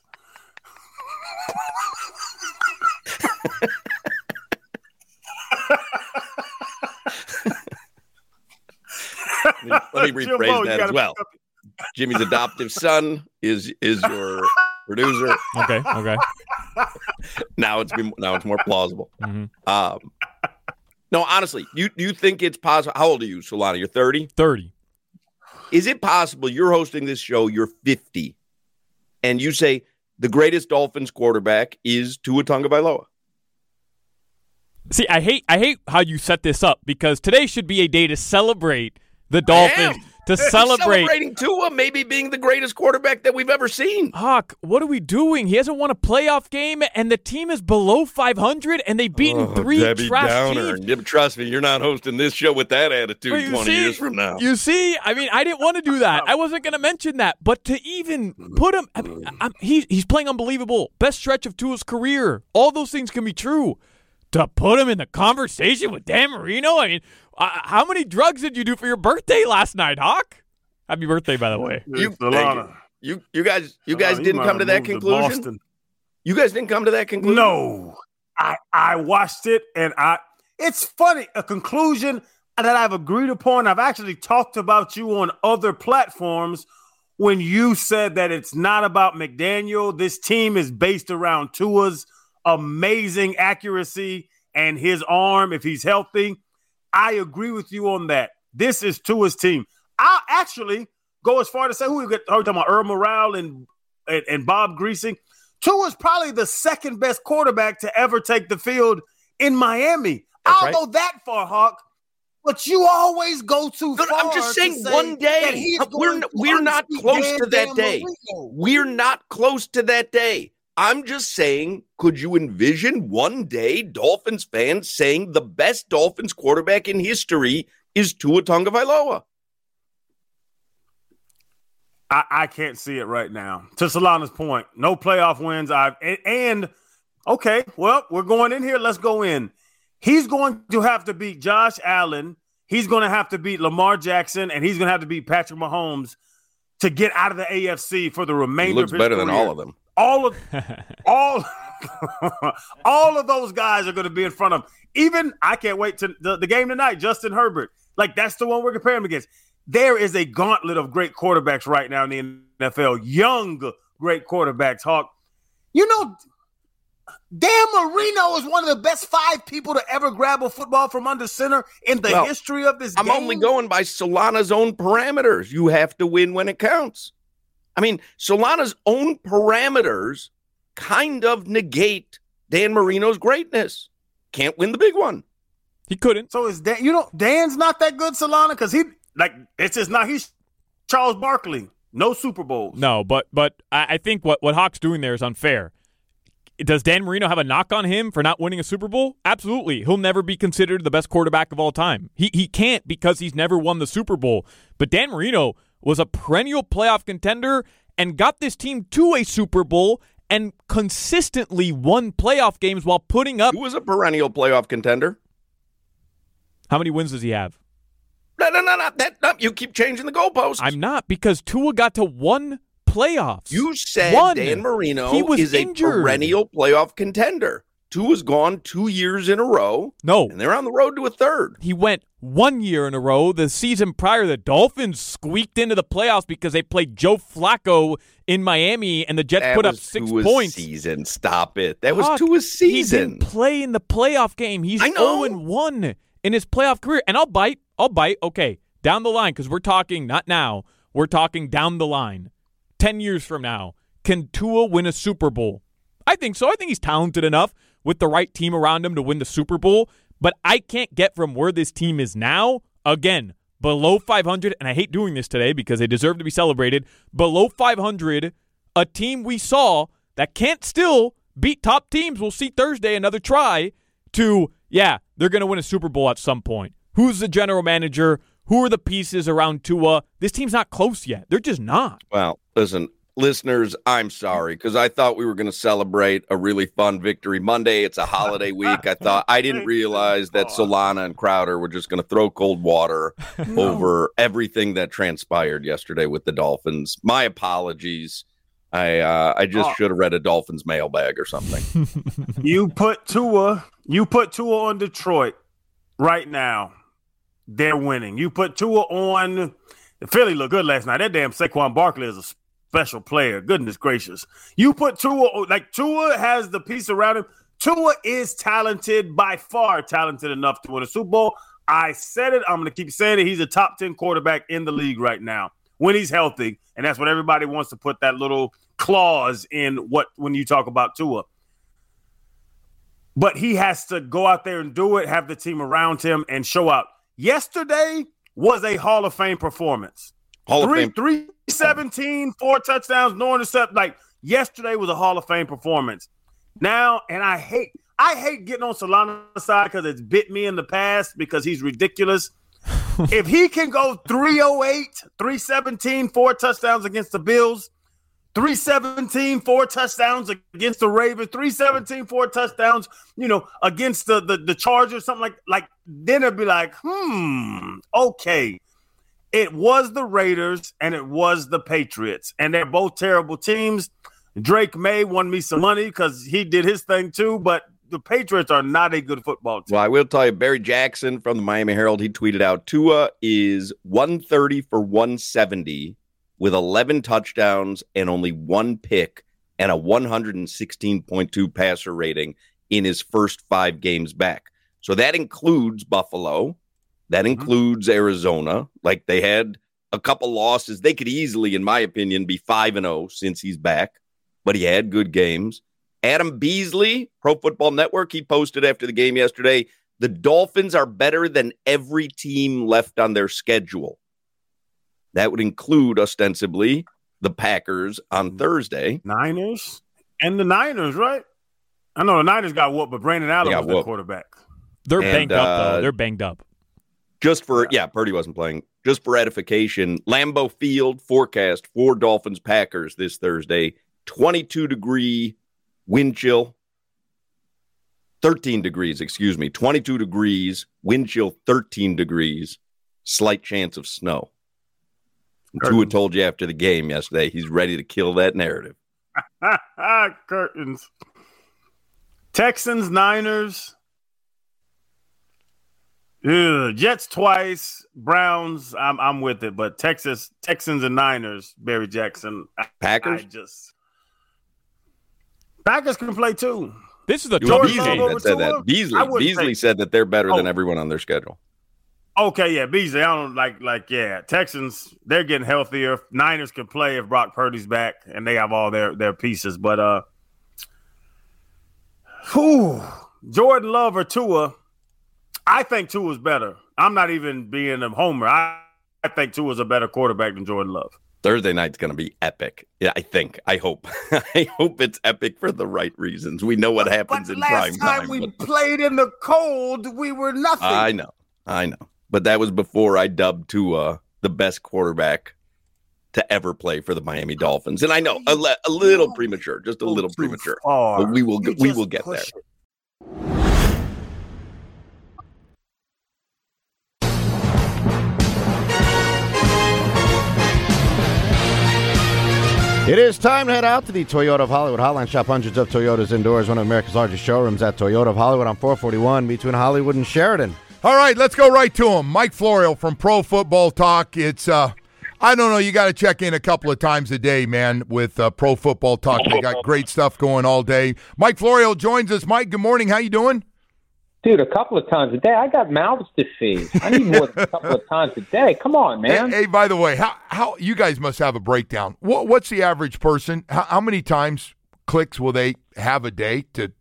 Let me rephrase that as well. Jimmy's adoptive son is your producer. Okay. Now it's more plausible. Mm-hmm. No, honestly, you think it's possible? How old are you, Solana? You're 30? 30. Is it possible you're hosting this show, you're 50, and you say the greatest Dolphins quarterback is Tua Tagovailoa? See, I hate how you set this up, because today should be a day to celebrate the Dolphins. Celebrating Tua maybe being the greatest quarterback that we've ever seen. Hawk, what are we doing? He hasn't won a playoff game, and the team is below 500, and they've beaten 3 Debbie trash Downer. teams. Trust me, you're not hosting this show with that attitude 20 years from now. You see, I mean, I didn't want to do that. I wasn't going to mention that, but to even put him, he's playing unbelievable. Best stretch of Tua's career. All those things can be true. To put him in the conversation with Dan Marino, I mean, how many drugs did you do for your birthday last night, Hawk? Happy birthday, by the way. You guys didn't come to that conclusion? You guys didn't come to that conclusion? No. I watched it, and it's funny, a conclusion that I've agreed upon. I've actually talked about you on other platforms when you said that it's not about McDaniel. This team is based around Tua's amazing accuracy and his arm if he's healthy. I agree with you on that. This is Tua's team. I'll actually go as far to say, who we talking about, Earl Morrall and and Bob Griesing, Tua's probably the second best quarterback to ever take the field in Miami. I'll go that far, Hawk. But you always go too far. I'm just saying one day. We're not close to that day. We're not close to that day. I'm just saying, could you envision one day Dolphins fans saying the best Dolphins quarterback in history is Tua Tagovailoa? I can't see it right now. To Solana's point, no playoff wins. Okay, well, we're going in here. Let's go in. He's going to have to beat Josh Allen. He's going to have to beat Lamar Jackson, and he's going to have to beat Patrick Mahomes to get out of the AFC for the remainder of his career. He looks better than all of them. All of those guys are going to be in front of him. Even, I can't wait to the game tonight, Justin Herbert. Like, that's the one we're comparing him against. There is a gauntlet of great quarterbacks right now in the NFL. Young, great quarterbacks, Hawk. You know, Dan Marino is one of the best 5 people to ever grab a football from under center in the history of this game. I'm only going by Solana's own parameters. You have to win when it counts. I mean, Solana's own parameters kind of negate Dan Marino's greatness. Can't win the big one. He couldn't. So is Dan, Dan's not that good, Solana, because he's Charles Barkley. No Super Bowls. No, but I think what Hawk's doing there is unfair. Does Dan Marino have a knock on him for not winning a Super Bowl? Absolutely. He'll never be considered the best quarterback of all time. He can't because he's never won the Super Bowl. But Dan Marino was a perennial playoff contender and got this team to a Super Bowl and consistently won playoff games while putting up. Who was a perennial playoff contender? How many wins does he have? No. You keep changing the goalposts. I'm not, because Tua got to 1 playoffs. You said Dan Marino is injured. A perennial playoff contender. Tua's gone 2 years in a row. No. And they're on the road to a third. He went 1 year in a row. The season prior, the Dolphins squeaked into the playoffs because they played Joe Flacco in Miami, and the Jets put up 6 points. Season. Stop it. That was Tua's season. He didn't play in the playoff game. He's 0-1 in his playoff career. And I'll bite. Okay, down the line, because we're talking not now. We're talking down the line. 10 years from now, can Tua win a Super Bowl? I think so. I think he's talented enough with the right team around him to win the Super Bowl, but I can't get from where this team is now, again, below 500, and I hate doing this today because they deserve to be celebrated, below 500, a team we saw that can't still beat top teams, we'll see Thursday, another try, to, they're going to win a Super Bowl at some point. Who's the general manager? Who are the pieces around Tua? This team's not close yet. They're just not. Well, listen, listeners, I'm sorry, because I thought we were going to celebrate a really fun Victory Monday. It's a holiday week. I didn't realize that Solana and Crowder were just going to throw cold water over everything that transpired yesterday with the Dolphins. My apologies. I just should have read a Dolphins mailbag or something. You put Tua on Detroit right now. They're winning. You put Tua on. Philly looked good last night. That damn Saquon Barkley is a special player. Goodness gracious. You put Tua, Tua has the piece around him. Tua is talented, by far talented enough to win a Super Bowl. I said it. I'm going to keep saying it. He's a top 10 quarterback in the league right now when he's healthy. And that's what everybody wants to put that little clause in when you talk about Tua. But he has to go out there and do it, have the team around him, and show out. Yesterday was a Hall of Fame performance. Hall of Fame. 317, 4 touchdowns, no intercept. Yesterday was a Hall of Fame performance. Now, and I hate getting on Solana's side because it's bit me in the past because he's ridiculous. If he can go 308, 317, 4 touchdowns against the Bills, 317, 4 touchdowns against the Ravens, 317, 4 touchdowns, against the Chargers, something like then it'd be like, okay. It was the Raiders and it was the Patriots, and they're both terrible teams. Drake May won me some money because he did his thing too, but the Patriots are not a good football team. Well, I will tell you, Barry Jackson from the Miami Herald, he tweeted out, Tua is 130 for 170 with 11 touchdowns and only 1 pick and a 116.2 passer rating in his first 5 games back. So that includes Buffalo. That includes Arizona. They had a couple losses. They could easily, in my opinion, be 5-0 since he's back, but he had good games. Adam Beasley, Pro Football Network, he posted after the game yesterday, the Dolphins are better than every team left on their schedule. That would include, ostensibly, the Packers on Thursday. Niners? And the Niners, right? I know the Niners got whooped, but Brandon Allen was the quarterback. They're banged up, though. They're banged up. Just for, Purdy wasn't playing. Just for edification, Lambeau Field forecast for Dolphins-Packers this Thursday, 22-degree wind chill. 13 degrees, 22 degrees, wind chill 13 degrees, slight chance of snow. Tua told you after the game yesterday he's ready to kill that narrative. Curtains. Texans, Niners. Jets twice, Browns. I'm with it, but Texans and Niners. Barry Jackson. Packers. Packers can play too. This is the Beasley that said that. Beasley said that they're better than everyone on their schedule. Okay, yeah, Beasley. I don't Texans, they're getting healthier. Niners can play if Brock Purdy's back and they have all their pieces. But Jordan Love or Tua, I think Tua's better. I'm not even being a homer. I think Tua's a better quarterback than Jordan Love. Thursday night's going to be epic. Yeah, I hope. I hope it's epic for the right reasons. We know what happens in prime time. Last time we played in the cold, we were nothing. I know. But that was before I dubbed Tua the best quarterback to ever play for the Miami Dolphins. And I know a little premature, just a little premature. But we will get there. It is time to head out to the Toyota of Hollywood Hotline. Shop hundreds of Toyotas indoors. One of America's largest showrooms at Toyota of Hollywood on 441 between Hollywood and Sheridan. All right, let's go right to him. Mike Florio from Pro Football Talk. It's, I don't know, you got to check in a couple of times a day, man, with Pro Football Talk. They got great stuff going all day. Mike Florio joins us. Mike, good morning. How you doing? Dude, a couple of times a day. I got mouths to feed. I need more than a couple of times a day. Come on, man. Hey, by the way, how you guys must have a breakdown. What's the average person? How many times clicks will they have a day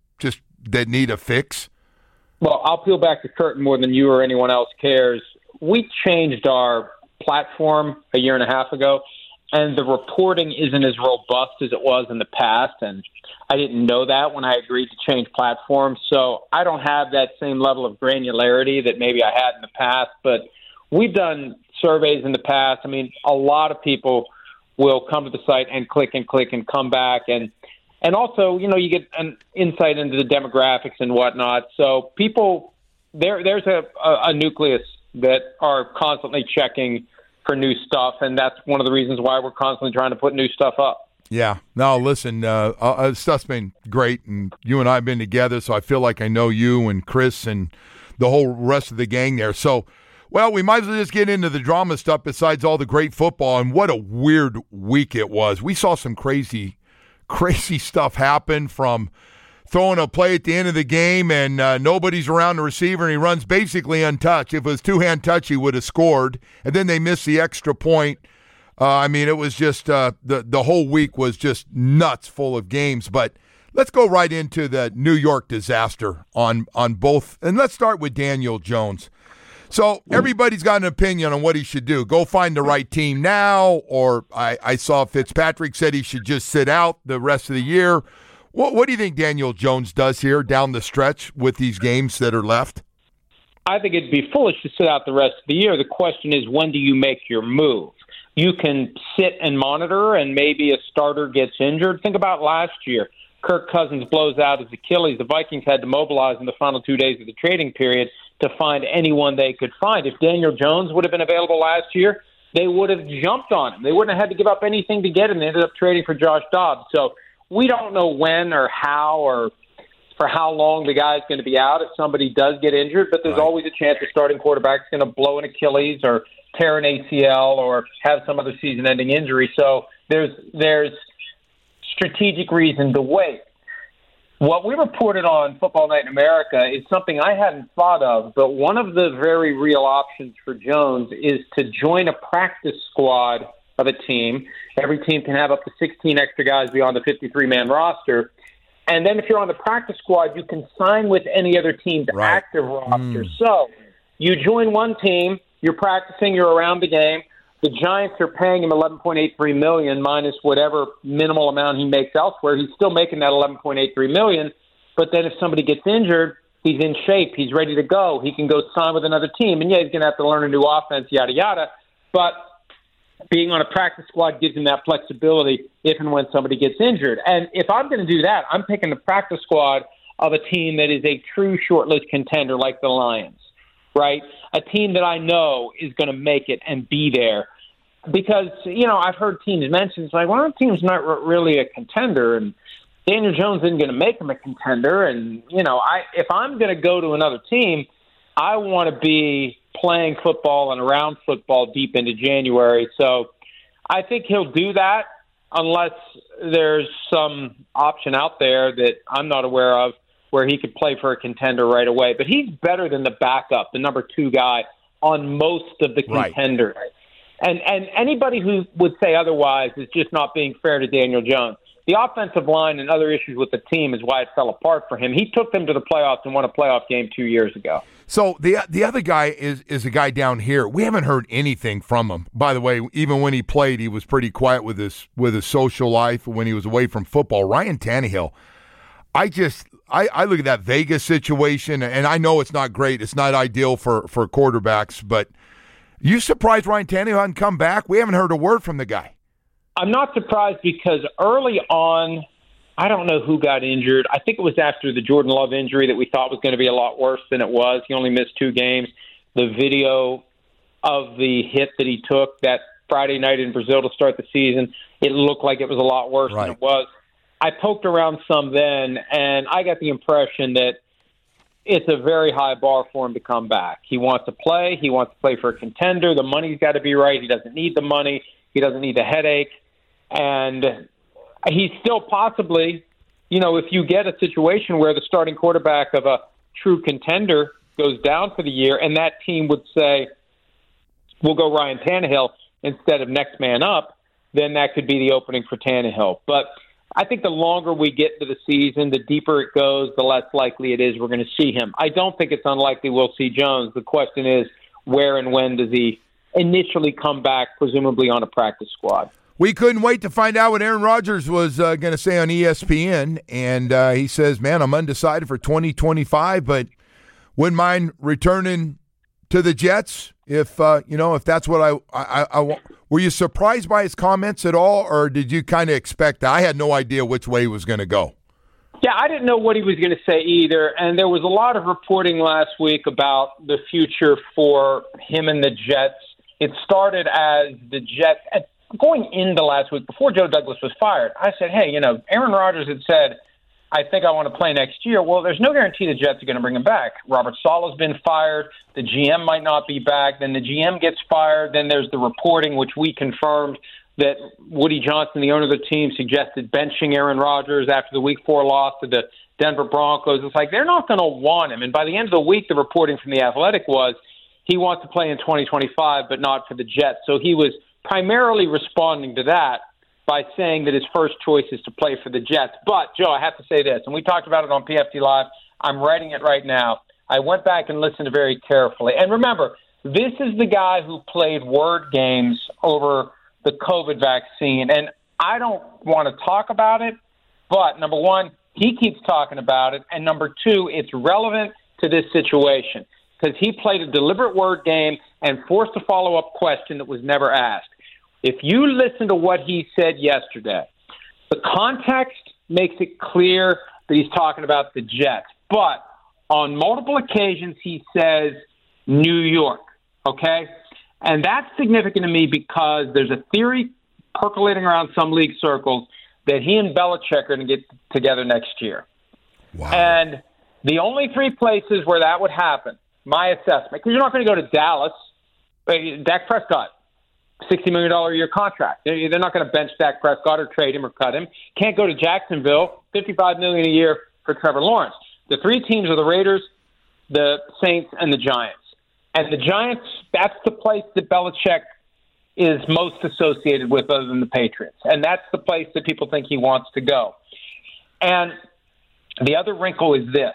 that need a fix? Well, I'll peel back the curtain more than you or anyone else cares. We changed our platform a year and a half ago, and the reporting isn't as robust as it was in the past, and I didn't know that when I agreed to change platforms, so I don't have that same level of granularity that maybe I had in the past, but we've done surveys in the past. I mean, a lot of people will come to the site and click and come back, and also, you know, you get an insight into the demographics and whatnot. So people, there's a nucleus that are constantly checking for new stuff, and that's one of the reasons why we're constantly trying to put new stuff up. Yeah. No, listen, stuff's been great, and you and I have been together, so I feel like I know you and Chris and the whole rest of the gang there. So, well, we might as well just get into the drama stuff besides all the great football, and what a weird week it was. We saw some crazy stuff happen, from throwing a play at the end of the game and nobody's around the receiver and he runs basically untouched. If it was two-hand touch, he would have scored, and then they missed the extra point. I mean, it was just the whole week was just nuts, full of games. But let's go right into the New York disaster on both, and let's start with Daniel Jones. So everybody's got an opinion on what he should do. Go find the right team now, or I saw Fitzpatrick said he should just sit out the rest of the year. What do you think Daniel Jones does here down the stretch with these games that are left? I think it'd be foolish to sit out the rest of the year. The question is, when do you make your move? You can sit and monitor, and maybe a starter gets injured. Think about last year. Kirk Cousins blows out his Achilles. The Vikings had to mobilize in the final 2 days of the trading period to find anyone they could find. If Daniel Jones would have been available last year, they would have jumped on him. They wouldn't have had to give up anything to get him. They ended up trading for Josh Dobbs. So we don't know when or how or for how long the guy's going to be out if somebody does get injured, but there's always a chance the starting quarterback's going to blow an Achilles or tear an ACL or have some other season-ending injury. So there's strategic reason to wait. What we reported on Football Night in America is something I hadn't thought of, but one of the very real options for Jones is to join a practice squad of a team. Every team can have up to 16 extra guys beyond the 53-man roster. And then if you're on the practice squad, you can sign with any other team's active roster. So you join one team, you're practicing, you're around the game. The Giants are paying him $11.83 million minus whatever minimal amount he makes elsewhere. He's still making that $11.83 million. But then if somebody gets injured, he's in shape. He's ready to go. He can go sign with another team. And, yeah, he's going to have to learn a new offense, yada, yada. But being on a practice squad gives him that flexibility if and when somebody gets injured. And if I'm going to do that, I'm picking the practice squad of a team that is a true short-list contender like the Lions, right? A team that I know is going to make it and be there. Because, I've heard teams mention, it's like, well, our team's not really a contender, and Daniel Jones isn't going to make him a contender. And, if I'm going to go to another team, I want to be playing football and around football deep into January. So I think he'll do that unless there's some option out there that I'm not aware of where he could play for a contender right away. But he's better than the backup, the number 2 guy on most of the contenders. Right. And anybody who would say otherwise is just not being fair to Daniel Jones. The offensive line and other issues with the team is why it fell apart for him. He took them to the playoffs and won a playoff game 2 years ago. So the other guy is a guy down here. We haven't heard anything from him. By the way, even when he played, he was pretty quiet with his social life when he was away from football. Ryan Tannehill, I look at that Vegas situation, and I know it's not great. It's not ideal for quarterbacks, but you surprised Ryan Tannehill hadn't come back? We haven't heard a word from the guy. I'm not surprised because early on, I don't know who got injured. I think it was after the Jordan Love injury that we thought was going to be a lot worse than it was. He only missed 2 games. The video of the hit that he took that Friday night in Brazil to start the season, it looked like it was a lot worse than it was. I poked around some then, and I got the impression that it's a very high bar for him to come back. He wants to play. He wants to play for a contender. The money's got to be right. He doesn't need the money. He doesn't need the headache. And he's still possibly, if you get a situation where the starting quarterback of a true contender goes down for the year and that team would say, we'll go Ryan Tannehill instead of next man up, then that could be the opening for Tannehill. But I think the longer we get into the season, the deeper it goes, the less likely it is we're going to see him. I don't think it's unlikely we'll see Jones. The question is, where and when does he initially come back, presumably on a practice squad? We couldn't wait to find out what Aaron Rodgers was going to say on ESPN, and he says, man, I'm undecided for 2025, but wouldn't mind returning to the Jets if that's what I want. Were you surprised by his comments at all, or did you kind of expect that? I had no idea which way he was going to go. Yeah, I didn't know what he was going to say either, and there was a lot of reporting last week about the future for him and the Jets. It started as the Jets, going into last week, before Joe Douglas was fired, I said, hey, Aaron Rodgers had said, I think I want to play next year. Well, there's no guarantee the Jets are going to bring him back. Robert Saleh's been fired. The GM might not be back. Then the GM gets fired. Then there's the reporting, which we confirmed, that Woody Johnson, the owner of the team, suggested benching Aaron Rodgers after the Week 4 loss to the Denver Broncos. It's like they're not going to want him. And by the end of the week, the reporting from The Athletic was he wants to play in 2025, but not for the Jets. So he was primarily responding to that by saying that his first choice is to play for the Jets. But, Joe, I have to say this, and we talked about it on PFT Live. I'm writing it right now. I went back and listened very carefully. And remember, this is the guy who played word games over the COVID vaccine. And I don't want to talk about it, but, number one, he keeps talking about it. And, number two, it's relevant to this situation because he played a deliberate word game and forced a follow-up question that was never asked. If you listen to what he said yesterday, the context makes it clear that he's talking about the Jets. But on multiple occasions, he says New York, okay? And that's significant to me because there's a theory percolating around some league circles that he and Belichick are going to get together next year. Wow. And the only 3 places where that would happen, my assessment, because you're not going to go to Dallas, Dak Prescott, $60 million a year contract. They're not going to bench Dak Prescott or trade him or cut him. Can't go to Jacksonville, $55 million a year for Trevor Lawrence. The three teams are the Raiders, the Saints, and the Giants. And the Giants, that's the place that Belichick is most associated with other than the Patriots. And that's the place that people think he wants to go. And the other wrinkle is this.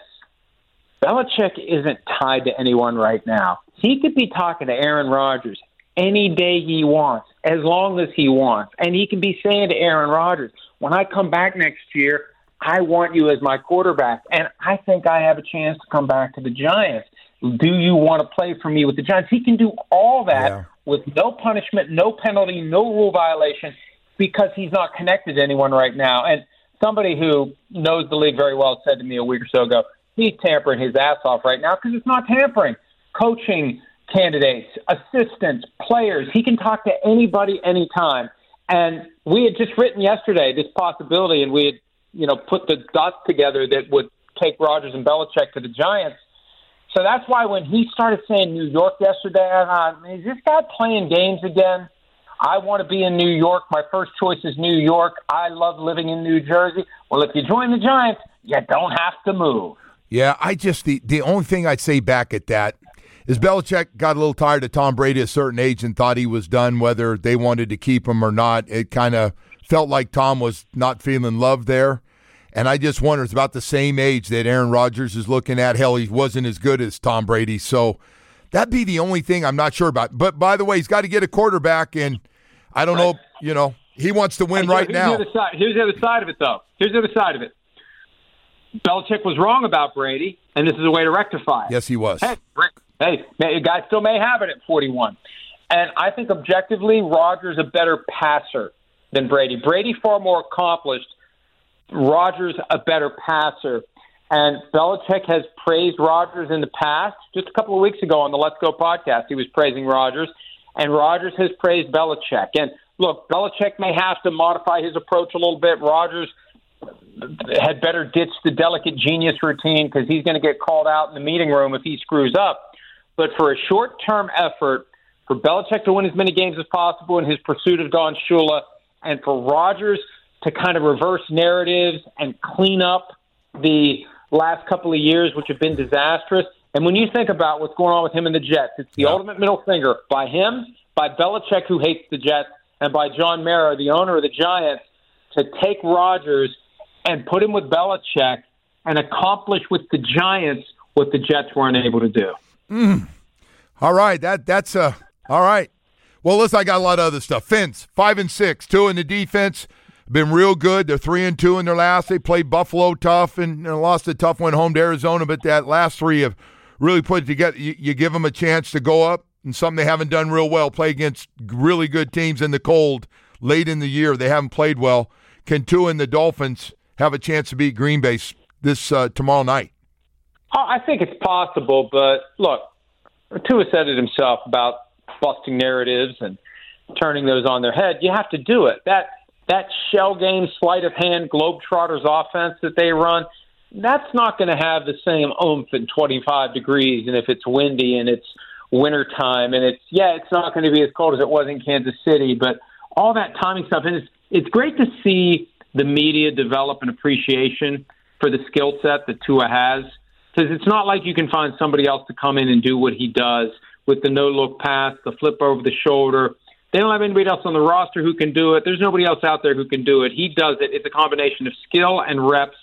Belichick isn't tied to anyone right now. He could be talking to Aaron Rodgers any day he wants, as long as he wants. And he can be saying to Aaron Rodgers, when I come back next year, I want you as my quarterback. And I think I have a chance to come back to the Giants. Do you want to play for me with the Giants? He can do all that with no punishment, no penalty, no rule violation, because he's not connected to anyone right now. And somebody who knows the league very well said to me a week or so ago, he's tampering his ass off right now because it's not tampering. Coaching candidates, assistants, players, he can talk to anybody anytime. And we had just written yesterday this possibility, and we had put the dots together that would take Rodgers and Belichick to the Giants. So that's why when he started saying New York yesterday, I thought, is this guy playing games again? I want to be in New York. My first choice is New York. I love living in New Jersey. Well, if you join the Giants, you don't have to move. Yeah, the only thing I'd say back at that is Belichick got a little tired of Tom Brady at a certain age and thought he was done, whether they wanted to keep him or not. It kind of felt like Tom was not feeling love there. And I just wonder, it's about the same age that Aaron Rodgers is looking at. Hell, he wasn't as good as Tom Brady. So that'd be the only thing I'm not sure about. But, by the way, he's got to get a quarterback, and I don't know, he wants to win right now. Here's the other side of it, though. Here's the other side of it. Belichick was wrong about Brady, and this is a way to rectify it. Yes, he was. Hey, a guy still may have it at 41. And I think objectively, Rodgers a better passer than Brady. Brady far more accomplished. Rodgers a better passer. And Belichick has praised Rodgers in the past. Just a couple of weeks ago on the Let's Go podcast, he was praising Rodgers. And Rodgers has praised Belichick. And look, Belichick may have to modify his approach a little bit. Rodgers had better ditch the delicate genius routine because he's going to get called out in the meeting room if he screws up. But for a short-term effort, for Belichick to win as many games as possible in his pursuit of Don Shula, and for Rodgers to kind of reverse narratives and clean up the last couple of years, which have been disastrous. And when you think about what's going on with him and the Jets, it's the ultimate middle finger by him, by Belichick, who hates the Jets, and by John Mara, the owner of the Giants, to take Rodgers and put him with Belichick and accomplish with the Giants what the Jets weren't able to do. All right, that's all right. Well, listen, I got a lot of other stuff. Fins 5-6, 2 in the defense, been real good. They're 3-2 in their last. They played Buffalo tough and lost a tough one home to Arizona, but that last three have really put it together. You give them a chance to go up, and something they haven't done real well, play against really good teams in the cold late in the year. They haven't played well. Can Tua and the Dolphins have a chance to beat Green Bay this tomorrow night? I think it's possible, but look, Tua said it himself about busting narratives and turning those on their head. You have to do it. That shell game, sleight of hand, Globetrotters offense that they run, that's not going to have the same oomph in 25 degrees, and if it's windy and it's wintertime, and it's not going to be as cold as it was in Kansas City, but all that timing stuff. And it's great to see the media develop an appreciation for the skill set that Tua has, because it's not like you can find somebody else to come in and do what he does with the no-look pass, the flip over the shoulder. They don't have anybody else on the roster who can do it. There's nobody else out there who can do it. He does it. It's a combination of skill and reps,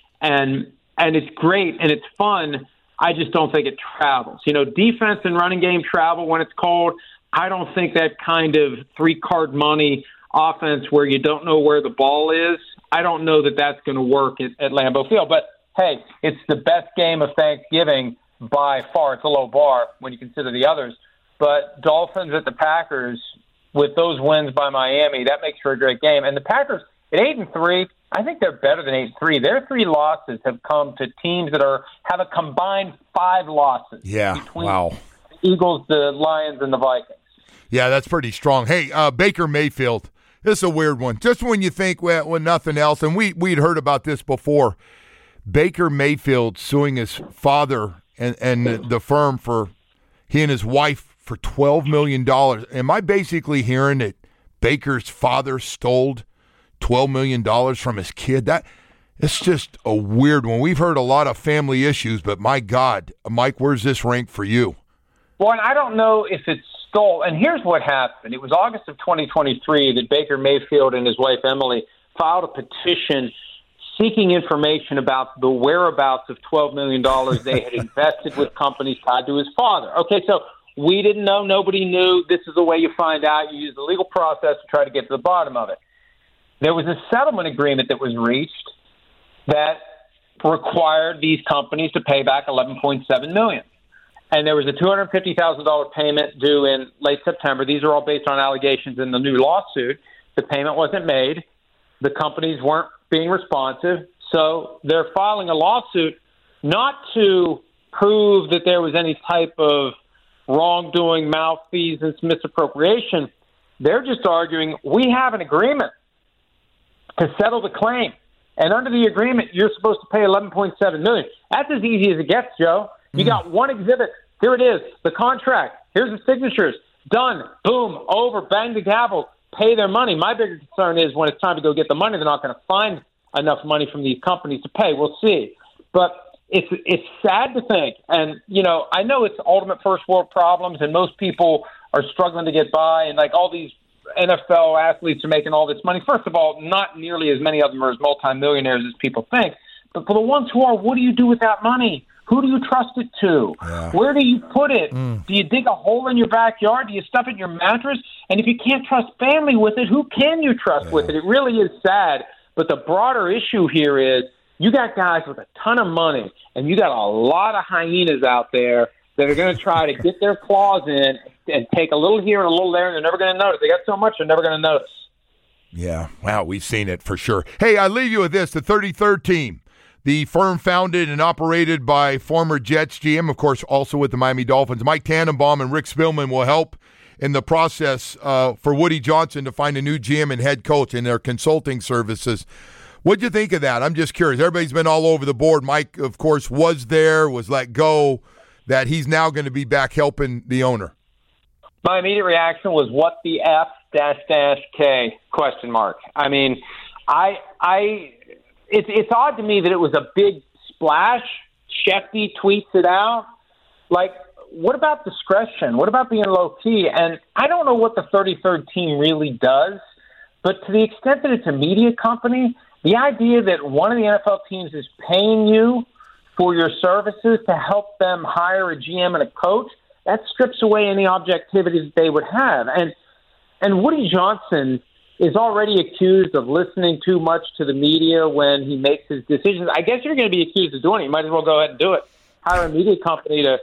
and it's great, and it's fun. I just don't think it travels. Defense and running game travel when it's cold. I don't think that kind of three-card money offense where you don't know where the ball is, I don't know that that's going to work at Lambeau Field. But, hey, it's the best game of Thanksgiving by far. It's a low bar when you consider the others. But Dolphins at the Packers, with those wins by Miami, that makes for a great game. And the Packers, at 8-3, I think they're better than 8-3. Their 3 losses have come to teams that have a combined 5 losses. Yeah, wow. The Eagles, the Lions, and the Vikings. Yeah, that's pretty strong. Hey, Baker Mayfield, this is a weird one. Just when you think, when nothing else, and we'd heard about this before, Baker Mayfield suing his father and the firm for he and his wife for $12 million. Am I basically hearing that Baker's father stole $12 million from his kid? It's just a weird one. We've heard a lot of family issues, but my God, Mike, where's this rank for you? Well, and I don't know if it's stole. And here's what happened. It was August of 2023 that Baker Mayfield and his wife, Emily, filed a petition seeking information about the whereabouts of $12 million they had invested with companies tied to his father. Okay, so we didn't know. Nobody knew. This is the way you find out. You use the legal process to try to get to the bottom of it. There was a settlement agreement that was reached that required these companies to pay back $11.7 million. And there was a $250,000 payment due in late September. These are all based on allegations in the new lawsuit. The payment wasn't made. The companies weren't being responsive. So they're filing a lawsuit not to prove that there was any type of wrongdoing, malfeasance, misappropriation. They're just arguing we have an agreement to settle the claim. And under the agreement, you're supposed to pay $11.7 million. That's as easy as it gets, Joe. You got one exhibit. Here it is, the contract. Here's the signatures. Done. Boom. Over. Bang the gavel. Pay their money. My bigger concern is when it's time to go get the money, they're not going to find enough money from these companies to pay. We'll see. But it's sad to think. And, you know, I know it's ultimate first world problems, and most people are struggling to get by, and like all these NFL athletes are making all this money. First of all, not nearly as many of them are as multimillionaires as people think. But for the ones who are, what do you do with that money? Who do you trust it to? Yeah. Where do you put it? Do you dig a hole in your backyard? Do you stuff it in your mattress? And if you can't trust family with it, who can you trust with it? It really is sad. But the broader issue here is you got guys with a ton of money, and you got a lot of hyenas out there that are going to try to get their claws in and take a little here and a little there, and they're never going to notice. They got so much, they're never going to notice. Yeah, wow, we've seen it for sure. Hey, I leave you with this, the 33rd team. The firm founded and operated by former Jets GM, of course, also with the Miami Dolphins. Mike Tannenbaum and Rick Spielman will help in the process for Woody Johnson to find a new GM and head coach in their consulting services. What'd you think of that? I'm just curious. Everybody's been all over the board. Mike, of course, was there, was let go, that he's now going to be back helping the owner. My immediate reaction was, what the F -K ? I mean, It's odd to me that it was a big splash. Shefty tweets it out. Like, what about discretion? What about being low-key? And I don't know what the 33rd team really does, but to the extent that it's a media company, the idea that one of the NFL teams is paying you for your services to help them hire a GM and a coach, that strips away any objectivity that they would have. And Woody Johnson is already accused of listening too much to the media when he makes his decisions. I guess you're going to be accused of doing it. You might as well go ahead and do it. Hire a media company to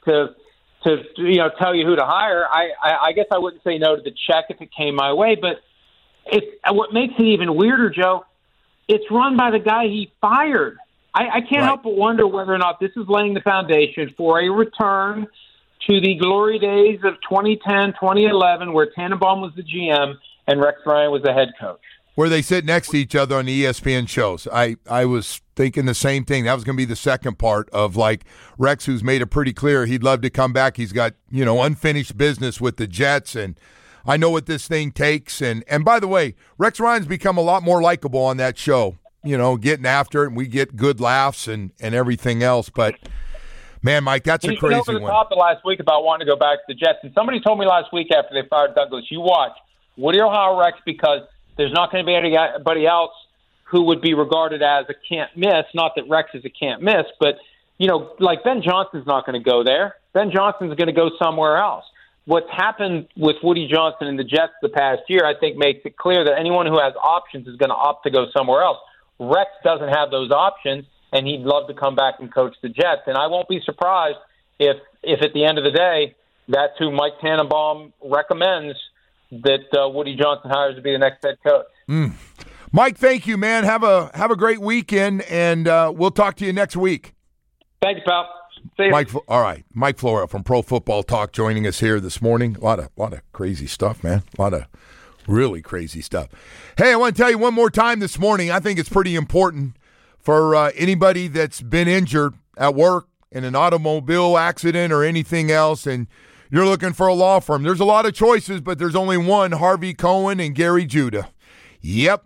tell you who to hire. I guess I wouldn't say no to the check if it came my way, but what makes it even weirder, Joe, it's run by the guy he fired. I can't help but wonder whether or not this is laying the foundation for a return to the glory days of 2010, 2011, where Tannenbaum was the GM and Rex Ryan was the head coach. Where they sit next to each other on the ESPN shows. I was thinking the same thing. That was going to be the second part of, like, Rex, who's made it pretty clear he'd love to come back. He's got, unfinished business with the Jets, and I know what this thing takes. And by the way, Rex Ryan's become a lot more likable on that show, getting after it, and we get good laughs and everything else. But, man, Mike, that's a crazy one. Over the top last week about wanting to go back to the Jets, and somebody told me last week after they fired Douglas, you watch Woody will hire Rex because there's not going to be anybody else who would be regarded as a can't miss. Not that Rex is a can't miss, but, like Ben Johnson's not going to go there. Ben Johnson's going to go somewhere else. What's happened with Woody Johnson and the Jets the past year, I think, makes it clear that anyone who has options is going to opt to go somewhere else. Rex doesn't have those options, and he'd love to come back and coach the Jets. And I won't be surprised if at the end of the day, that's who Mike Tannenbaum recommends that Woody Johnson hires to be the next head coach. Mike, thank you, man. Have a great weekend, and we'll talk to you next week. Thanks, pal. See you. All right. Mike Florio from Pro Football Talk joining us here this morning. A lot of crazy stuff, man. A lot of really crazy stuff. Hey, I want to tell you one more time this morning, I think it's pretty important for anybody that's been injured at work in an automobile accident or anything else, and you're looking for a law firm. There's a lot of choices, but there's only one, Harvey Cohen and Gary Judah. Yep,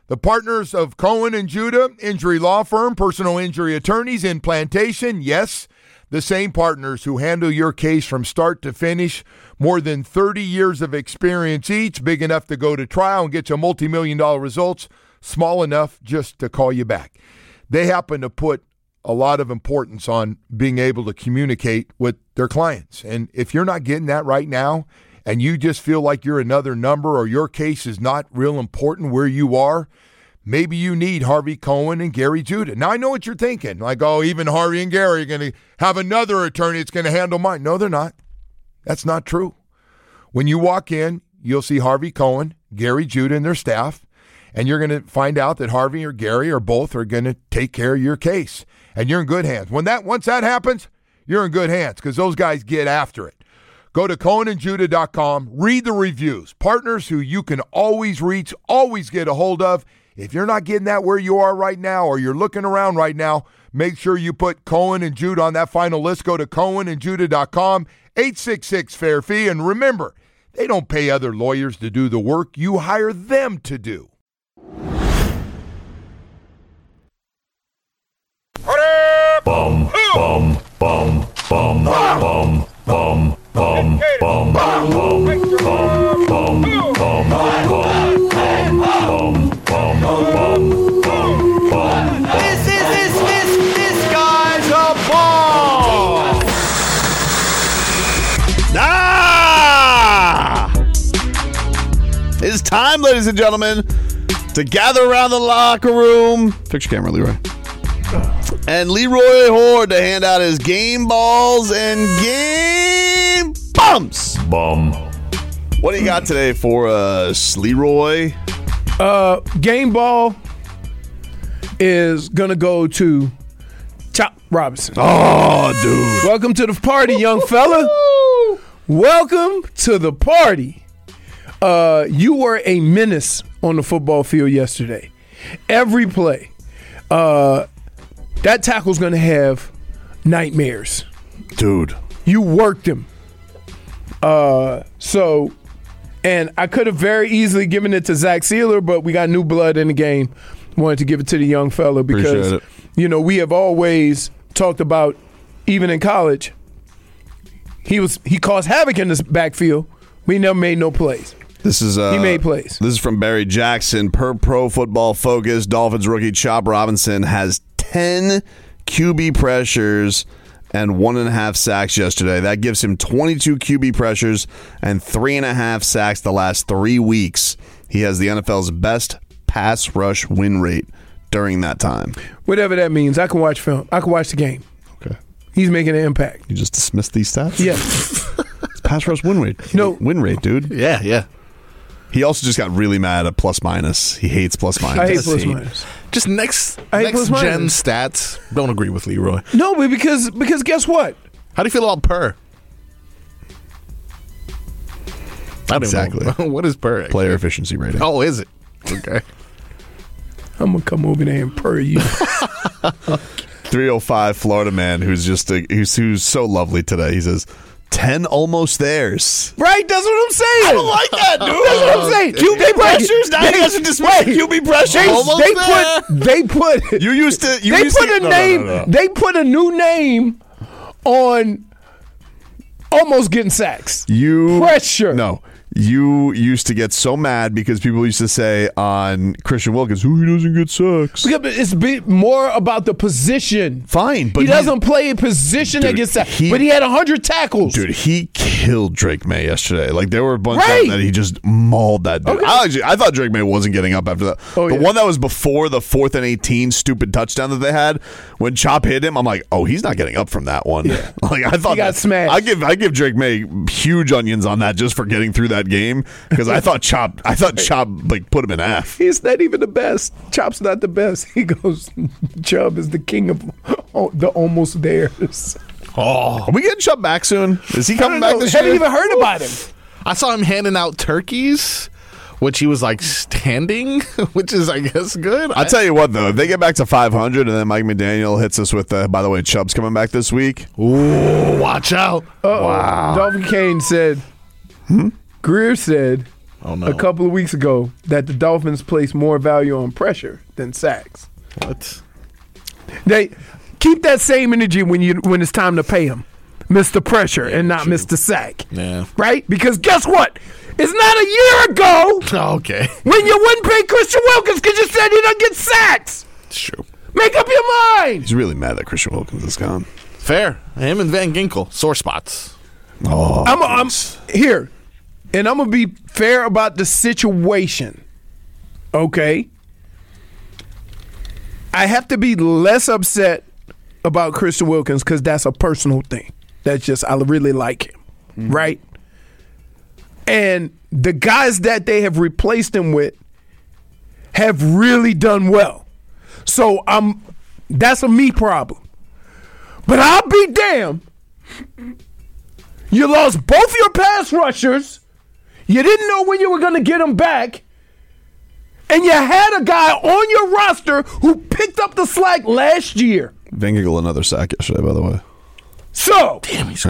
The partners of Cohen and Judah, injury law firm, personal injury attorneys in Plantation. Yes, the same partners who handle your case from start to finish. More than 30 years of experience each, big enough to go to trial and get you multi-million-dollar results, small enough just to call you back. They happen to put a lot of importance on being able to communicate with their clients. And if you're not getting that right now and you just feel like you're another number or your case is not real important where you are, maybe you need Harvey Cohen and Gary Judah. Now, I know what you're thinking. Like, oh, even Harvey and Gary are going to have another attorney that's going to handle mine. No, they're not. That's not true. When you walk in, you'll see Harvey Cohen, Gary Judah, and their staff, and you're going to find out that Harvey or Gary or both are going to take care of your case. And you're in good hands. Once that happens, you're in good hands because those guys get after it. Go to CohenandJudah.com, read the reviews. Partners who you can always reach, always get a hold of. If you're not getting that where you are right now or you're looking around right now, make sure you put Cohen and Judah on that final list. Go to CohenandJudah.com, 866-FAIR-FEE. And remember, they don't pay other lawyers to do the work. You hire them to do. Bum, bum, bum, bum, bum, bum, bum, bum, bum, This guy's a ball. It's time, ladies and gentlemen, to gather around the locker room. Fix your camera, Leroy. And Leroy Horde to hand out his game balls and game bumps. Bum. What do you got today for us, Leroy? Game ball is going to go to Chop Robinson. Oh, dude. Welcome to the party, young fella. Welcome to the party. You were a menace on the football field yesterday. Every play. That tackle's going to have nightmares. Dude. You worked him. And I could have very easily given it to Zach Sealer, but we got new blood in the game. Wanted to give it to the young fella because, we have always talked about, even in college, he caused havoc in this backfield. We never made no plays. He made plays. This is from Barry Jackson. Per Pro Football Focus, Dolphins rookie Chop Robinson has 10 QB pressures and 1.5 sacks yesterday. That gives him 22 QB pressures and 3.5 sacks the last 3 weeks. He has the NFL's best pass rush win rate during that time. Whatever that means. I can watch film. I can watch the game. Okay. He's making an impact. You just dismissed these stats? Yeah. It's pass rush win rate. Win rate, dude. Yeah. He also just got really mad at plus minus. He hates plus minus. I hate plus minus. Just next gen stats. Don't agree with Leroy. No, but because guess what? How do you feel about per? I don't know. What is per? Actually? Player efficiency rating. Oh, is it? Okay. I'm gonna come over there and purr you. 305 Florida man who's just who's so lovely today. He says 10 almost theirs. Right, that's what I'm saying. I don't like that, dude. That's what I'm saying. QB pressures. Now you guys are dismissing QB pressures. They put They put a new name on almost getting sacks. Pressure. No. You used to get so mad because people used to say on Christian Wilkins, he doesn't get sacks. Yeah, but it's more about the position. Fine, but he doesn't play a position that gets sacked. But he had 100 tackles. Dude, he killed Drake May yesterday. Like, there were a bunch of them that he just mauled that dude. Okay. I thought Drake May wasn't getting up after that. The one that was before the 4th and 18 stupid touchdown that they had, when Chop hit him, I'm like, oh, he's not getting up from that one. Yeah. Like, I thought he got smashed. I give Drake May huge onions on that just for getting through that game because I thought Chop like put him in F. He's not even the best. Chop's not the best. He goes, Chubb is the king of the almost theirs. Oh, are we getting Chubb back soon? Is he coming back this year? I haven't even heard about him. I saw him handing out turkeys, which he was like standing, which is, I guess, good. I'll tell you what, though, if they get back to 500 and then Mike McDaniel hits us with, by the way, Chubb's coming back this week. Ooh, watch out. Wow. Dolphin Kane said, Greer said, a couple of weeks ago that the Dolphins place more value on pressure than sacks. What? They keep that same energy when it's time to pay him, Mr. Pressure, and not Mr. Sack. Yeah. Right? Because guess what? It's not a year ago. Okay. When you wouldn't pay Christian Wilkins because you said he doesn't get sacks. It's true. Make up your mind. He's really mad that Christian Wilkins is gone. Fair. Him and Van Ginkel, sore spots. Oh, I'm here, and I'm going to be fair about the situation. Okay? I have to be less upset about Christian Wilkins because that's a personal thing. That's just, I really like him, right? And the guys that they have replaced him with have really done well. So that's a me problem. But I'll be damned. You lost both your pass rushers. You didn't know when you were going to get them back. And you had a guy on your roster who picked up the slack last year. Van Ginkel another sack yesterday, by the way. So,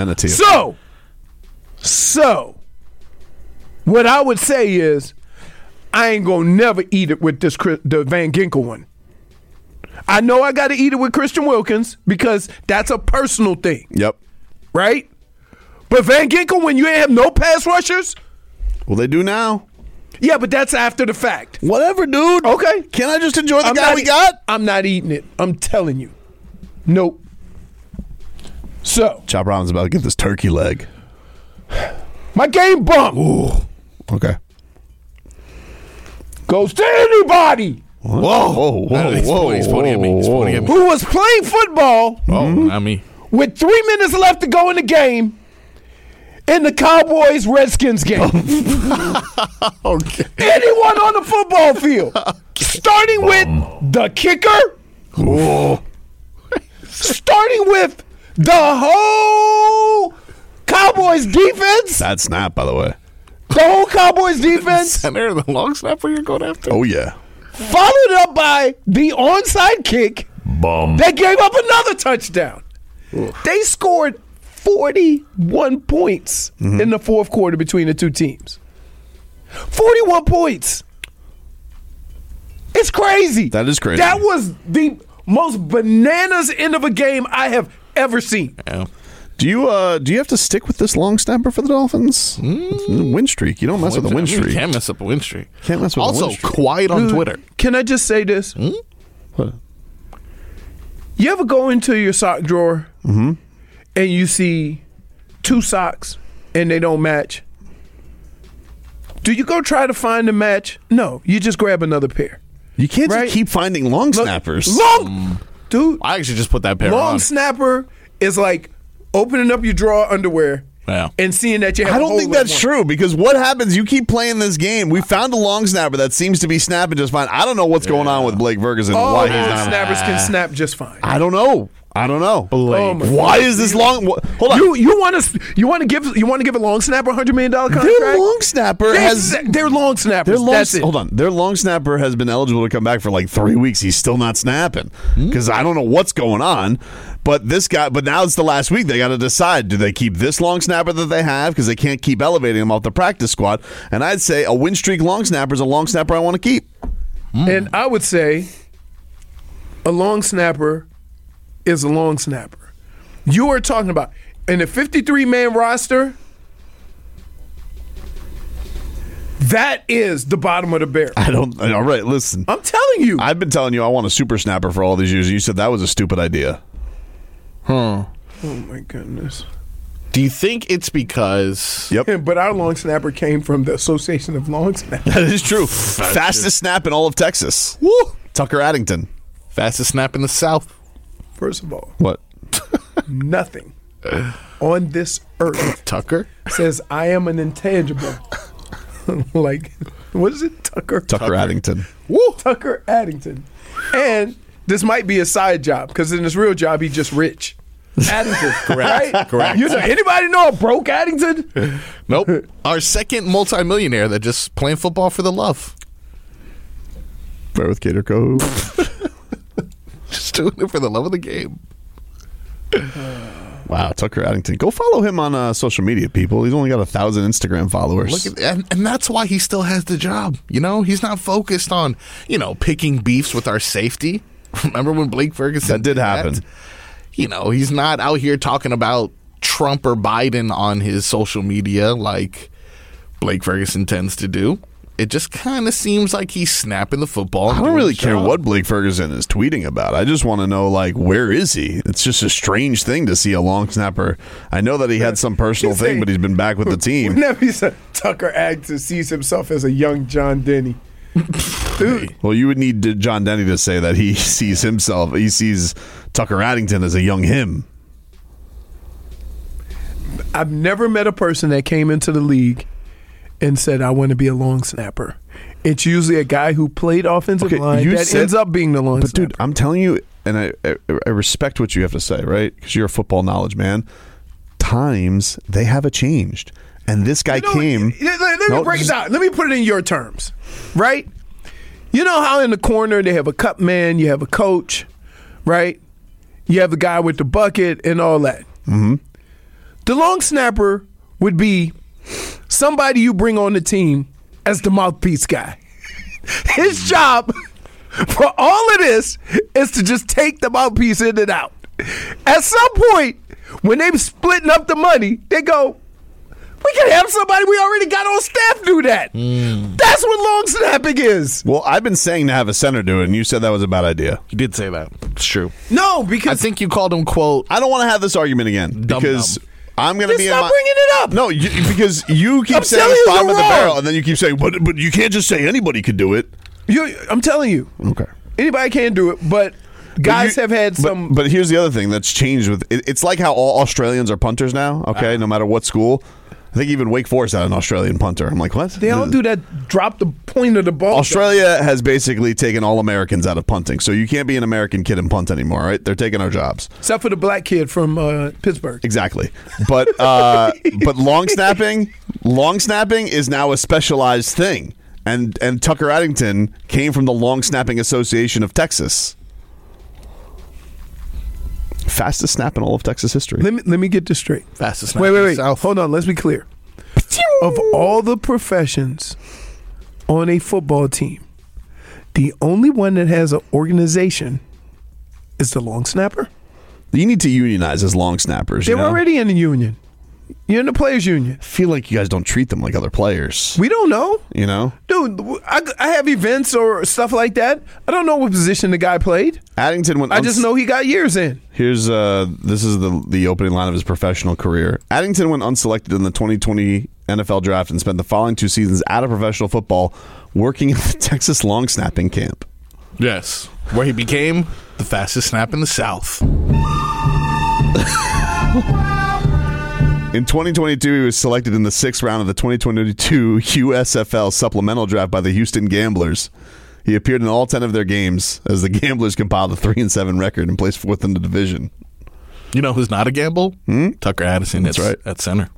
what I would say is, I ain't gonna never eat it with the Van Ginkel one. I know I got to eat it with Christian Wilkins because that's a personal thing. Yep. Right? But Van Ginkel, when you ain't have no pass rushers, well, they do now. Yeah, but that's after the fact. Whatever, dude. Okay. Can I just enjoy the guy we got? I'm not eating it. I'm telling you. Nope. So. Chop Robin's about to get this turkey leg. My game bump. Ooh. Okay. Goes to anybody. Whoa. He's pointing at me. He's pointing at me. Who was playing football. Not me. With 3 minutes left to go in the game. In the Cowboys-Redskins game. Okay. Anyone on the football field. Starting with the kicker. Starting with the whole Cowboys defense. Bad snap, by the way. The whole Cowboys defense. Center, the long snapper you're going after? Oh, yeah. Followed up by the onside kick. That gave up another touchdown. They scored 41 points in the fourth quarter between the two teams. 41 points. It's crazy. That is crazy. That was the most bananas end of a game I have ever seen. Yeah. Do you have to stick with this long snapper for the Dolphins? Win streak. You don't mess with the win streak. You can't mess up a win streak. Can't mess with also, a win streak. quiet on Twitter. Can I just say this? What? You ever go into your sock drawer and you see 2 socks and they don't match? Do you go try to find a match? No, you just grab another pair. You can't just keep finding long snappers. Dude. I actually just put that pair on. Long snapper is like opening up your drawer underwear and seeing that you have I don't think that's true because what happens, you keep playing this game. We found a long snapper that seems to be snapping just fine. I don't know what's going on with Blake Ferguson. All why long he's not. snappers can snap just fine. I don't know. Why is this long? Hold on. You want to give a long snapper $100 million contract? Their long snapper they're long snappers. That's it. Hold on. Their long snapper has been eligible to come back for like 3 weeks. He's still not snapping because I don't know what's going on. But now it's the last week. They got to decide: do they keep this long snapper that they have because they can't keep elevating him off the practice squad? And I'd say a win streak long snapper is a long snapper I want to keep. And I would say a long snapper is a long snapper. You are talking about in a 53-man roster. That is the bottom of the barrel. All right, listen. I'm telling you. I've been telling you I want a super snapper for all these years. You said that was a stupid idea. Oh my goodness. Do you think it's because... Yep. But our long snapper came from the Association of Long Snappers. That is true. Fastest snap in all of Texas. Woo! Tucker Addington. Fastest snap in the South. First of all. What? Nothing on this earth Tucker says I am an intangible. Like, what is it? Tucker Addington. Woo! Tucker Addington. And this might be a side job because in his real job, he's just rich. Addington. Correct. Right? Correct. Anybody know a broke Addington? Nope. Our second multimillionaire that just playing football for the love. Bear with Gator Cove. Just doing it for the love of the game. Wow, Tucker Addington. Go follow him on social media, people. He's only got 1,000 Instagram followers. Look at, and that's why he still has the job. You know, he's not focused on, picking beefs with our safety. Remember when Blake Ferguson That did happen. He's not out here talking about Trump or Biden on his social media like Blake Ferguson tends to do. It just kind of seems like he's snapping the football. I don't really care what Blake Ferguson is tweeting about. I just want to know, where is he? It's just a strange thing to see a long snapper. I know that he had some personal thing, but he's been back with the team. Whenever he said Tucker Addington sees himself as a young John Denny. Dude. Well, you would need John Denny to say that he sees Tucker Addington as a young him. I've never met a person that came into the league and said, I want to be a long snapper. It's usually a guy who played offensive line that ends up being the long snapper. Dude, I'm telling you, and I respect what you have to say, right? Because you're a football knowledge man. Times, they have changed. And this guy came... Let me break it down. Let me put it in your terms, right? You know how in the corner they have a cup man, you have a coach, right? You have the guy with the bucket and all that. Mm-hmm. The long snapper would be somebody you bring on the team as the mouthpiece guy. His job for all of this is to just take the mouthpiece in and out. At some point, when they're splitting up the money, they go, we can have somebody we already got on staff do that. That's what long snapping is. Well, I've been saying to have a center do it, and you said that was a bad idea. You did say that. It's true. No, because I think you called him, quote, I don't want to have this argument again because I'm going to be in stop bringing it up. No, because you keep saying it's bottom of the barrel, and then you keep saying, but you can't just say anybody could do it. I'm telling you. Okay. Anybody can do it, but guys have had some. But here's the other thing that's changed with it's like how all Australians are punters now. Okay, no matter what school. I think even Wake Forest had an Australian punter. I'm like, what? They all do that. Drop the point of the ball. Australia has basically taken all Americans out of punting, so you can't be an American kid and punt anymore. Right? They're taking our jobs, except for the black kid from Pittsburgh. Exactly, but long snapping is now a specialized thing, and Tucker Addington came from the Long Snapping Association of Texas. Fastest snap in all of Texas history. Let me get this straight. Fastest snap. Wait. Hold on. Let's be clear. Of all the professions on a football team, the only one that has an organization is the long snapper. You need to unionize as long snappers. They're already in the union. You're in the players' union. I feel like you guys don't treat them like other players. We don't know. You know? Dude, I have events or stuff like that. I don't know what position the guy played. Addington went. I just know he got years in. Here's this is the opening line of his professional career. Addington went unselected in the 2020 NFL draft and spent the following 2 seasons out of professional football working at the Texas long snapping camp. Yes, where he became the fastest snap in the South. In 2022, he was selected in the 6th round of the 2022 USFL supplemental draft by the Houston Gamblers. He appeared in all 10 of their games as the Gamblers compiled a 3-7 record and placed 4th in the division. You know who's not a gamble? Tucker Addison. That's right. At center.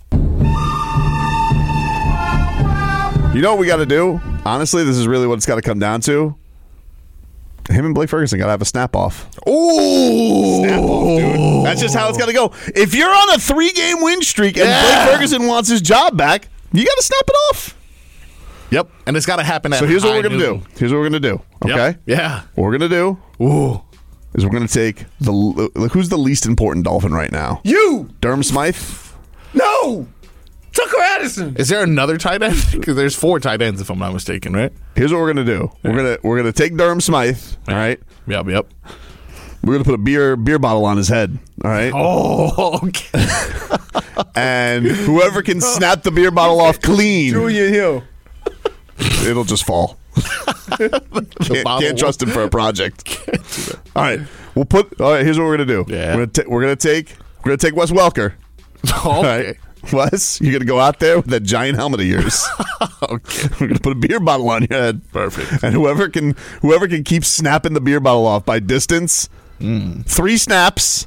You know what we got to do? Honestly, this is really what it's got to come down to. Him and Blake Ferguson got to have a snap-off. Ooh! Snap-off, dude. That's just how it's got to go. If you're on a 3-game win streak and Blake Ferguson wants his job back, you got to snap it off. Yep, and it's got to happen at So here's what we're going to do. Here's what we're going to do, okay? Yep. Yeah. What we're going to do is we're going to take who's the least important Dolphin right now? You! Durham Smythe? No! Tucker Addison. Is there another tight end? Because there's 4 tight ends, if I'm not mistaken, right? Here's what we're gonna do. We're gonna take Durham Smythe. All right. Yep. We're gonna put a beer bottle on his head. All right. Oh, okay. And whoever can snap the beer bottle off clean, Julian Hill, it'll just fall. Can't trust him for a project. All right. All right. Here's what we're gonna do. Yeah. We're gonna take Wes Welker. Okay. All right. Wes, you're going to go out there with that giant helmet of yours. Okay. We're going to put a beer bottle on your head. Perfect. And whoever can keep snapping the beer bottle off by distance, 3 snaps,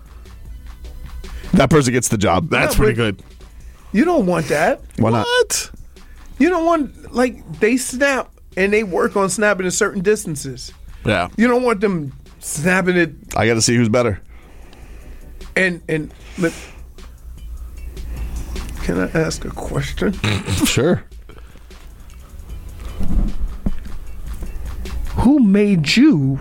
that person gets the job. That's pretty good. you don't want that. Why not? What? You don't want, they snap and they work on snapping at certain distances. Yeah. You don't want them snapping it. I got to see who's better. And can I ask a question? Sure. Who made you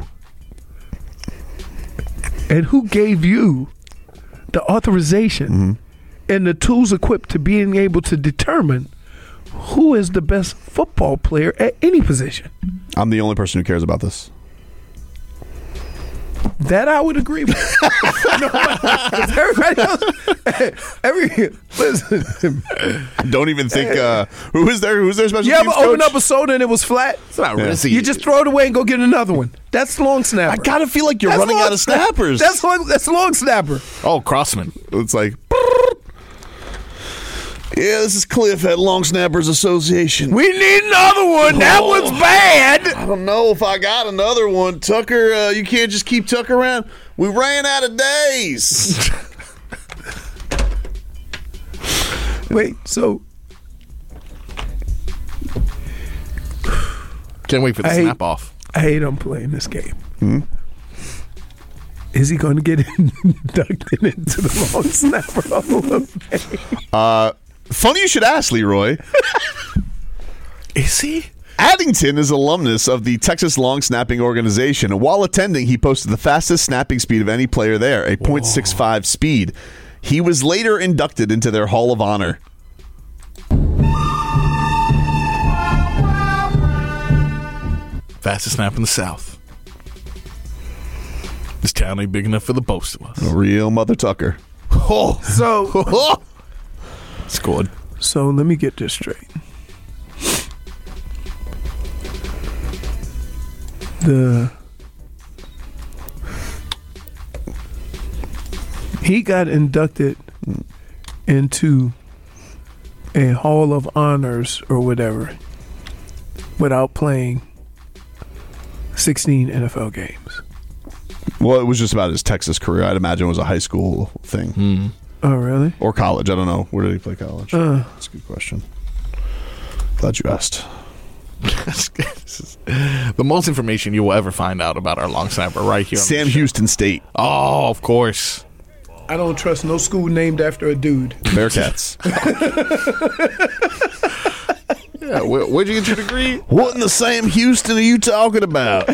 and who gave you the authorization and the tools equipped to being able to determine who is the best football player at any position? I'm the only person who cares about this. That I would agree with. No, everybody else, listen. Don't even think. Who's their special You teams ever open coach? up a soda and it was flat? It's not risky. You just throw it away and go get another one. That's long snapper. I gotta feel like you're running out of snappers. That's long snapper. Oh, Crossman. It's like. Yeah, this is Cliff at Long Snappers Association. We need another one. That one's bad. I don't know if I got another one. Tucker, you can't just keep Tucker around. We ran out of days. Wait, so. Can't wait for the snap off. I hate him playing this game. Is he going to get inducted into the Long Snapper Hall of Fame? Funny you should ask, Leroy. Is he? Addington is alumnus of the Texas Long Snapping Organization, and while attending, he posted the fastest snapping speed of any player there, a .65 speed. He was later inducted into their Hall of Honor. Fastest snap in the South. This town ain't big enough for the both of us. A real Mother Tucker. Oh, so scored. So let me get this straight. He got inducted into a Hall of Honors or whatever without playing 16 NFL games. Well, it was just about his Texas career. I'd imagine it was a high school thing. Oh, really? Or college. I don't know. Where did he play college? That's a good question. Glad you asked. This is the most information you will ever find out about our long snapper right here. Sam Houston State. Oh, of course. I don't trust no school named after a dude. Bearcats. Yeah, where'd you get your degree? What in the Sam Houston are you talking about?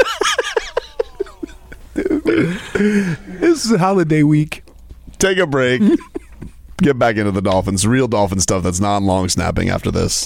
This is holiday week. Take a break. Get back into the Dolphins. Real Dolphin stuff that's non-long snapping after this.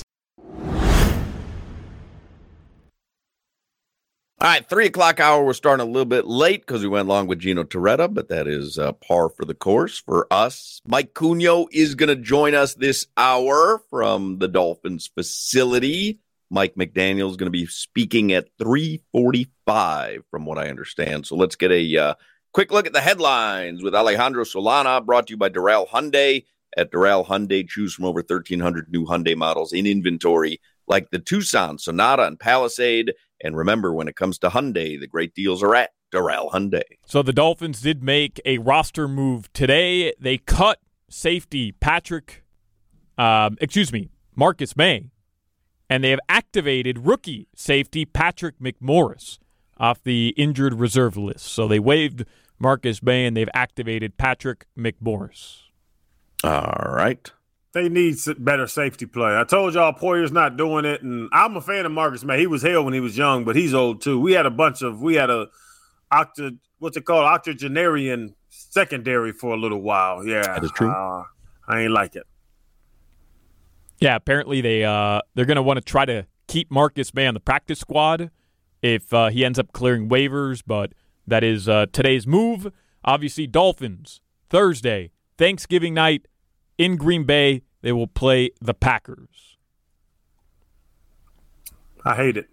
All right, 3 o'clock hour. We're starting a little bit late because we went along with Gino Torretta, but that is par for the course for us. Mike Cugno is going to join us this hour from the Dolphins facility. Mike McDaniel is going to be speaking at 3:45, from what I understand. So let's get a quick look at the headlines with Alejandro Solana, brought to you by Doral Hyundai. At Doral Hyundai, choose from over 1,300 new Hyundai models in inventory, like the Tucson, Sonata, and Palisade. And remember, when it comes to Hyundai, the great deals are at Doral Hyundai. So the Dolphins did make a roster move today. They cut safety Marcus May, and they have activated rookie safety Patrick McMorris off the injured reserve list. So they waived Marcus May, and they've activated Patrick McMorris. All right. They need better safety play. I told y'all Poyer's not doing it, and I'm a fan of Marcus May. He was hell when he was young, but he's old too. We had a octogenarian secondary for a little while. Yeah, that is true. I ain't like it. Yeah, apparently they're going to want to try to keep Marcus May on the practice squad if he ends up clearing waivers, but that is today's move. Obviously, Dolphins, Thursday, Thanksgiving night in Green Bay. They will play the Packers. I hate it.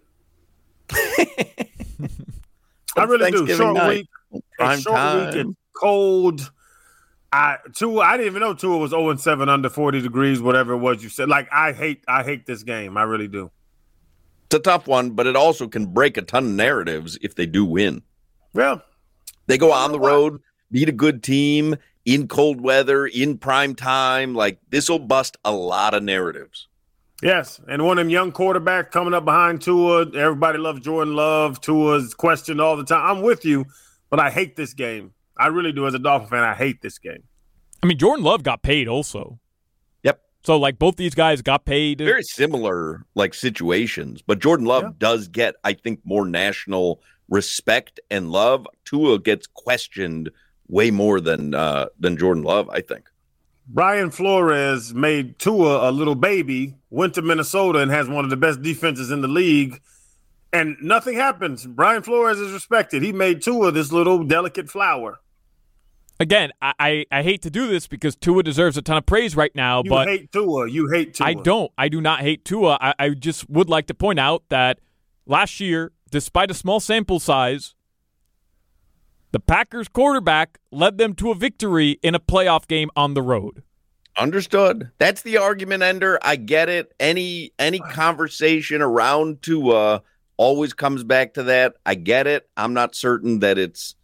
I really do. Short week. It's cold. I didn't even know Tua was 0-7 under 40 degrees, whatever it was you said. Like, I hate this game. I really do. It's a tough one, but it also can break a ton of narratives if they do win. Well, they go on the road, beat a good team, in cold weather, in prime time. Like, this will bust a lot of narratives. Yes, and one of them young quarterbacks coming up behind Tua. Everybody loves Jordan Love. Tua's questioned all the time. I'm with you, but I hate this game. I really do. As a Dolphin fan, I hate this game. I mean, Jordan Love got paid also. Yep. So, like, both these guys got paid. Very similar, like, situations. But Jordan Love does get, I think, more national respect and love. Tua gets questioned way more than Jordan Love, I think. Brian Flores made Tua a little baby, went to Minnesota, and has one of the best defenses in the league. And nothing happens. Brian Flores is respected. He made Tua this little delicate flower. Again, I hate to do this because Tua deserves a ton of praise right now. But hate Tua. You hate Tua. I don't. I do not hate Tua. I just would like to point out that last year, despite a small sample size, the Packers quarterback led them to a victory in a playoff game on the road. Understood. That's the argument, Ender. I get it. Any conversation around Tua always comes back to that. I get it. I'm not certain that it's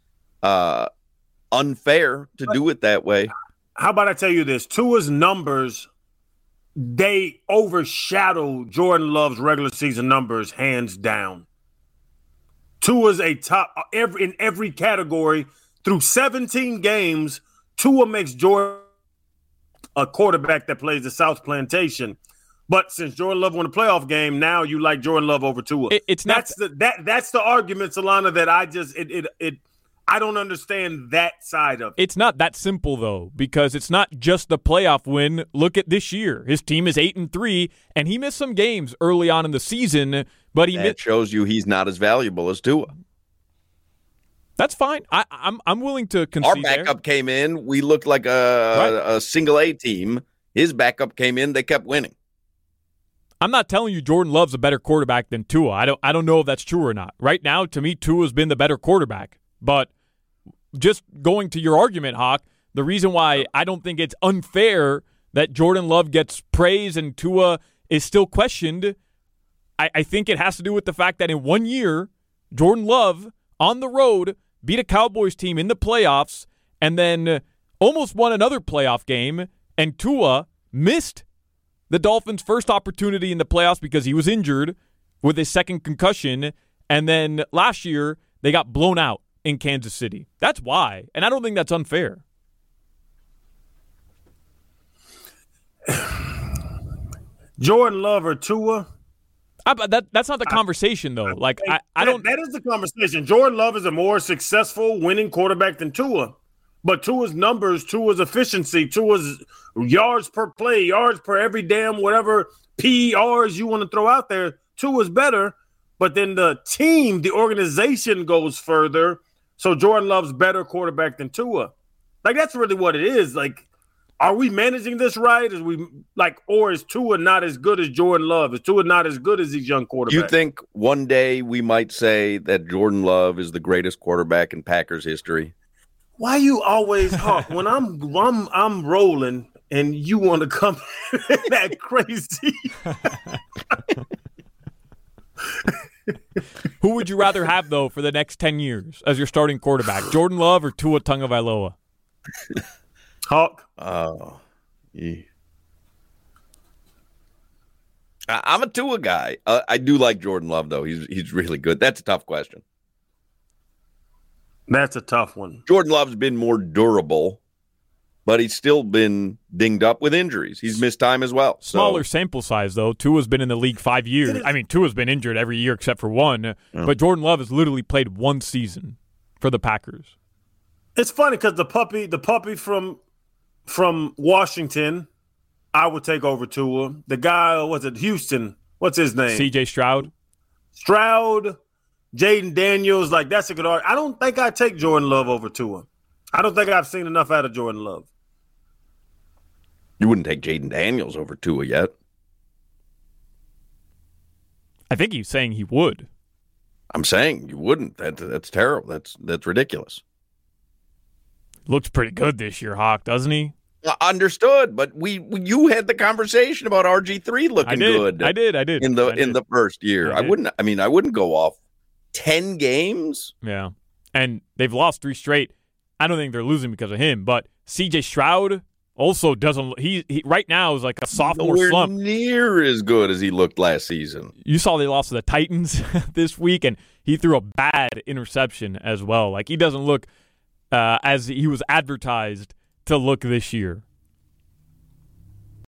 unfair to do it that way. How about I tell you this? Tua's numbers, they overshadow Jordan Love's regular season numbers hands down. Tua's a top in every category. Through 17 games, Tua makes Jordan a quarterback that plays the South Plantation. But since Jordan Love won a playoff game, now you like Jordan Love over Tua. It's not that's the argument, Solana, that I don't understand that side of it. It's not that simple, though, because it's not just the playoff win. Look at this year. His team is 8-3, and he missed some games early on in the season, but that shows you he's not as valuable as Tua. That's fine. I'm willing to concede. Our backup came in. We looked like a single A team. His backup came in. They kept winning. I'm not telling you Jordan Love's a better quarterback than Tua. I don't know if that's true or not. Right now, to me, Tua's been the better quarterback. But just going to your argument, Hawk, the reason why I don't think it's unfair that Jordan Love gets praise and Tua is still questioned, I think it has to do with the fact that in 1 year, Jordan Love on the road beat a Cowboys team in the playoffs and then almost won another playoff game, and Tua missed the Dolphins' first opportunity in the playoffs because he was injured with his second concussion, and then last year they got blown out in Kansas City. That's why, and I don't think that's unfair. Jordan Love or Tua? That's not the conversation, though. I don't. That is the conversation. Jordan Love is a more successful winning quarterback than Tua. But Tua's numbers, Tua's efficiency, Tua's yards per play, yards per every damn whatever PRs you want to throw out there, Tua's better. But then the team, the organization goes further. So Jordan Love's better quarterback than Tua. Like, that's really what it is. Like, are we managing this right? Or is Tua not as good as Jordan Love? Is Tua not as good as these young quarterbacks? You think one day we might say that Jordan Love is the greatest quarterback in Packers history? Why you always Hawk when I'm rolling and you want to come that crazy? Who would you rather have, though, for the next 10 years as your starting quarterback? Jordan Love or Tua Tagovailoa? Hawk. Oh, yeah. I'm a Tua guy. I do like Jordan Love, though. He's really good. That's a tough question. That's a tough one. Jordan Love's been more durable, but he's still been dinged up with injuries. He's missed time as well. Smaller sample size, though. Tua's been in the league 5 years. I mean, Tua's been injured every year except for one, but Jordan Love has literally played one season for the Packers. It's funny because the puppy from Washington, I would take over Tua. The guy, Houston? What's his name? C.J. Stroud. Jaden Daniels, that's a good argument. I don't think I'd take Jordan Love over Tua. I don't think I've seen enough out of Jordan Love. You wouldn't take Jaden Daniels over Tua yet. I think he's saying he would. I'm saying you wouldn't. That's terrible. That's ridiculous. Looks pretty good this year, Hawk, doesn't he? Understood, but you had the conversation about RG3 looking good. I did in the first year. I wouldn't go off 10 games. Yeah, and they've lost 3 straight. I don't think they're losing because of him, but C.J. Stroud also doesn't. He right now is like a sophomore slump. Near as good as he looked last season. You saw they lost to the Titans this week, and he threw a bad interception as well. Like, he doesn't look as he was advertised to look this year.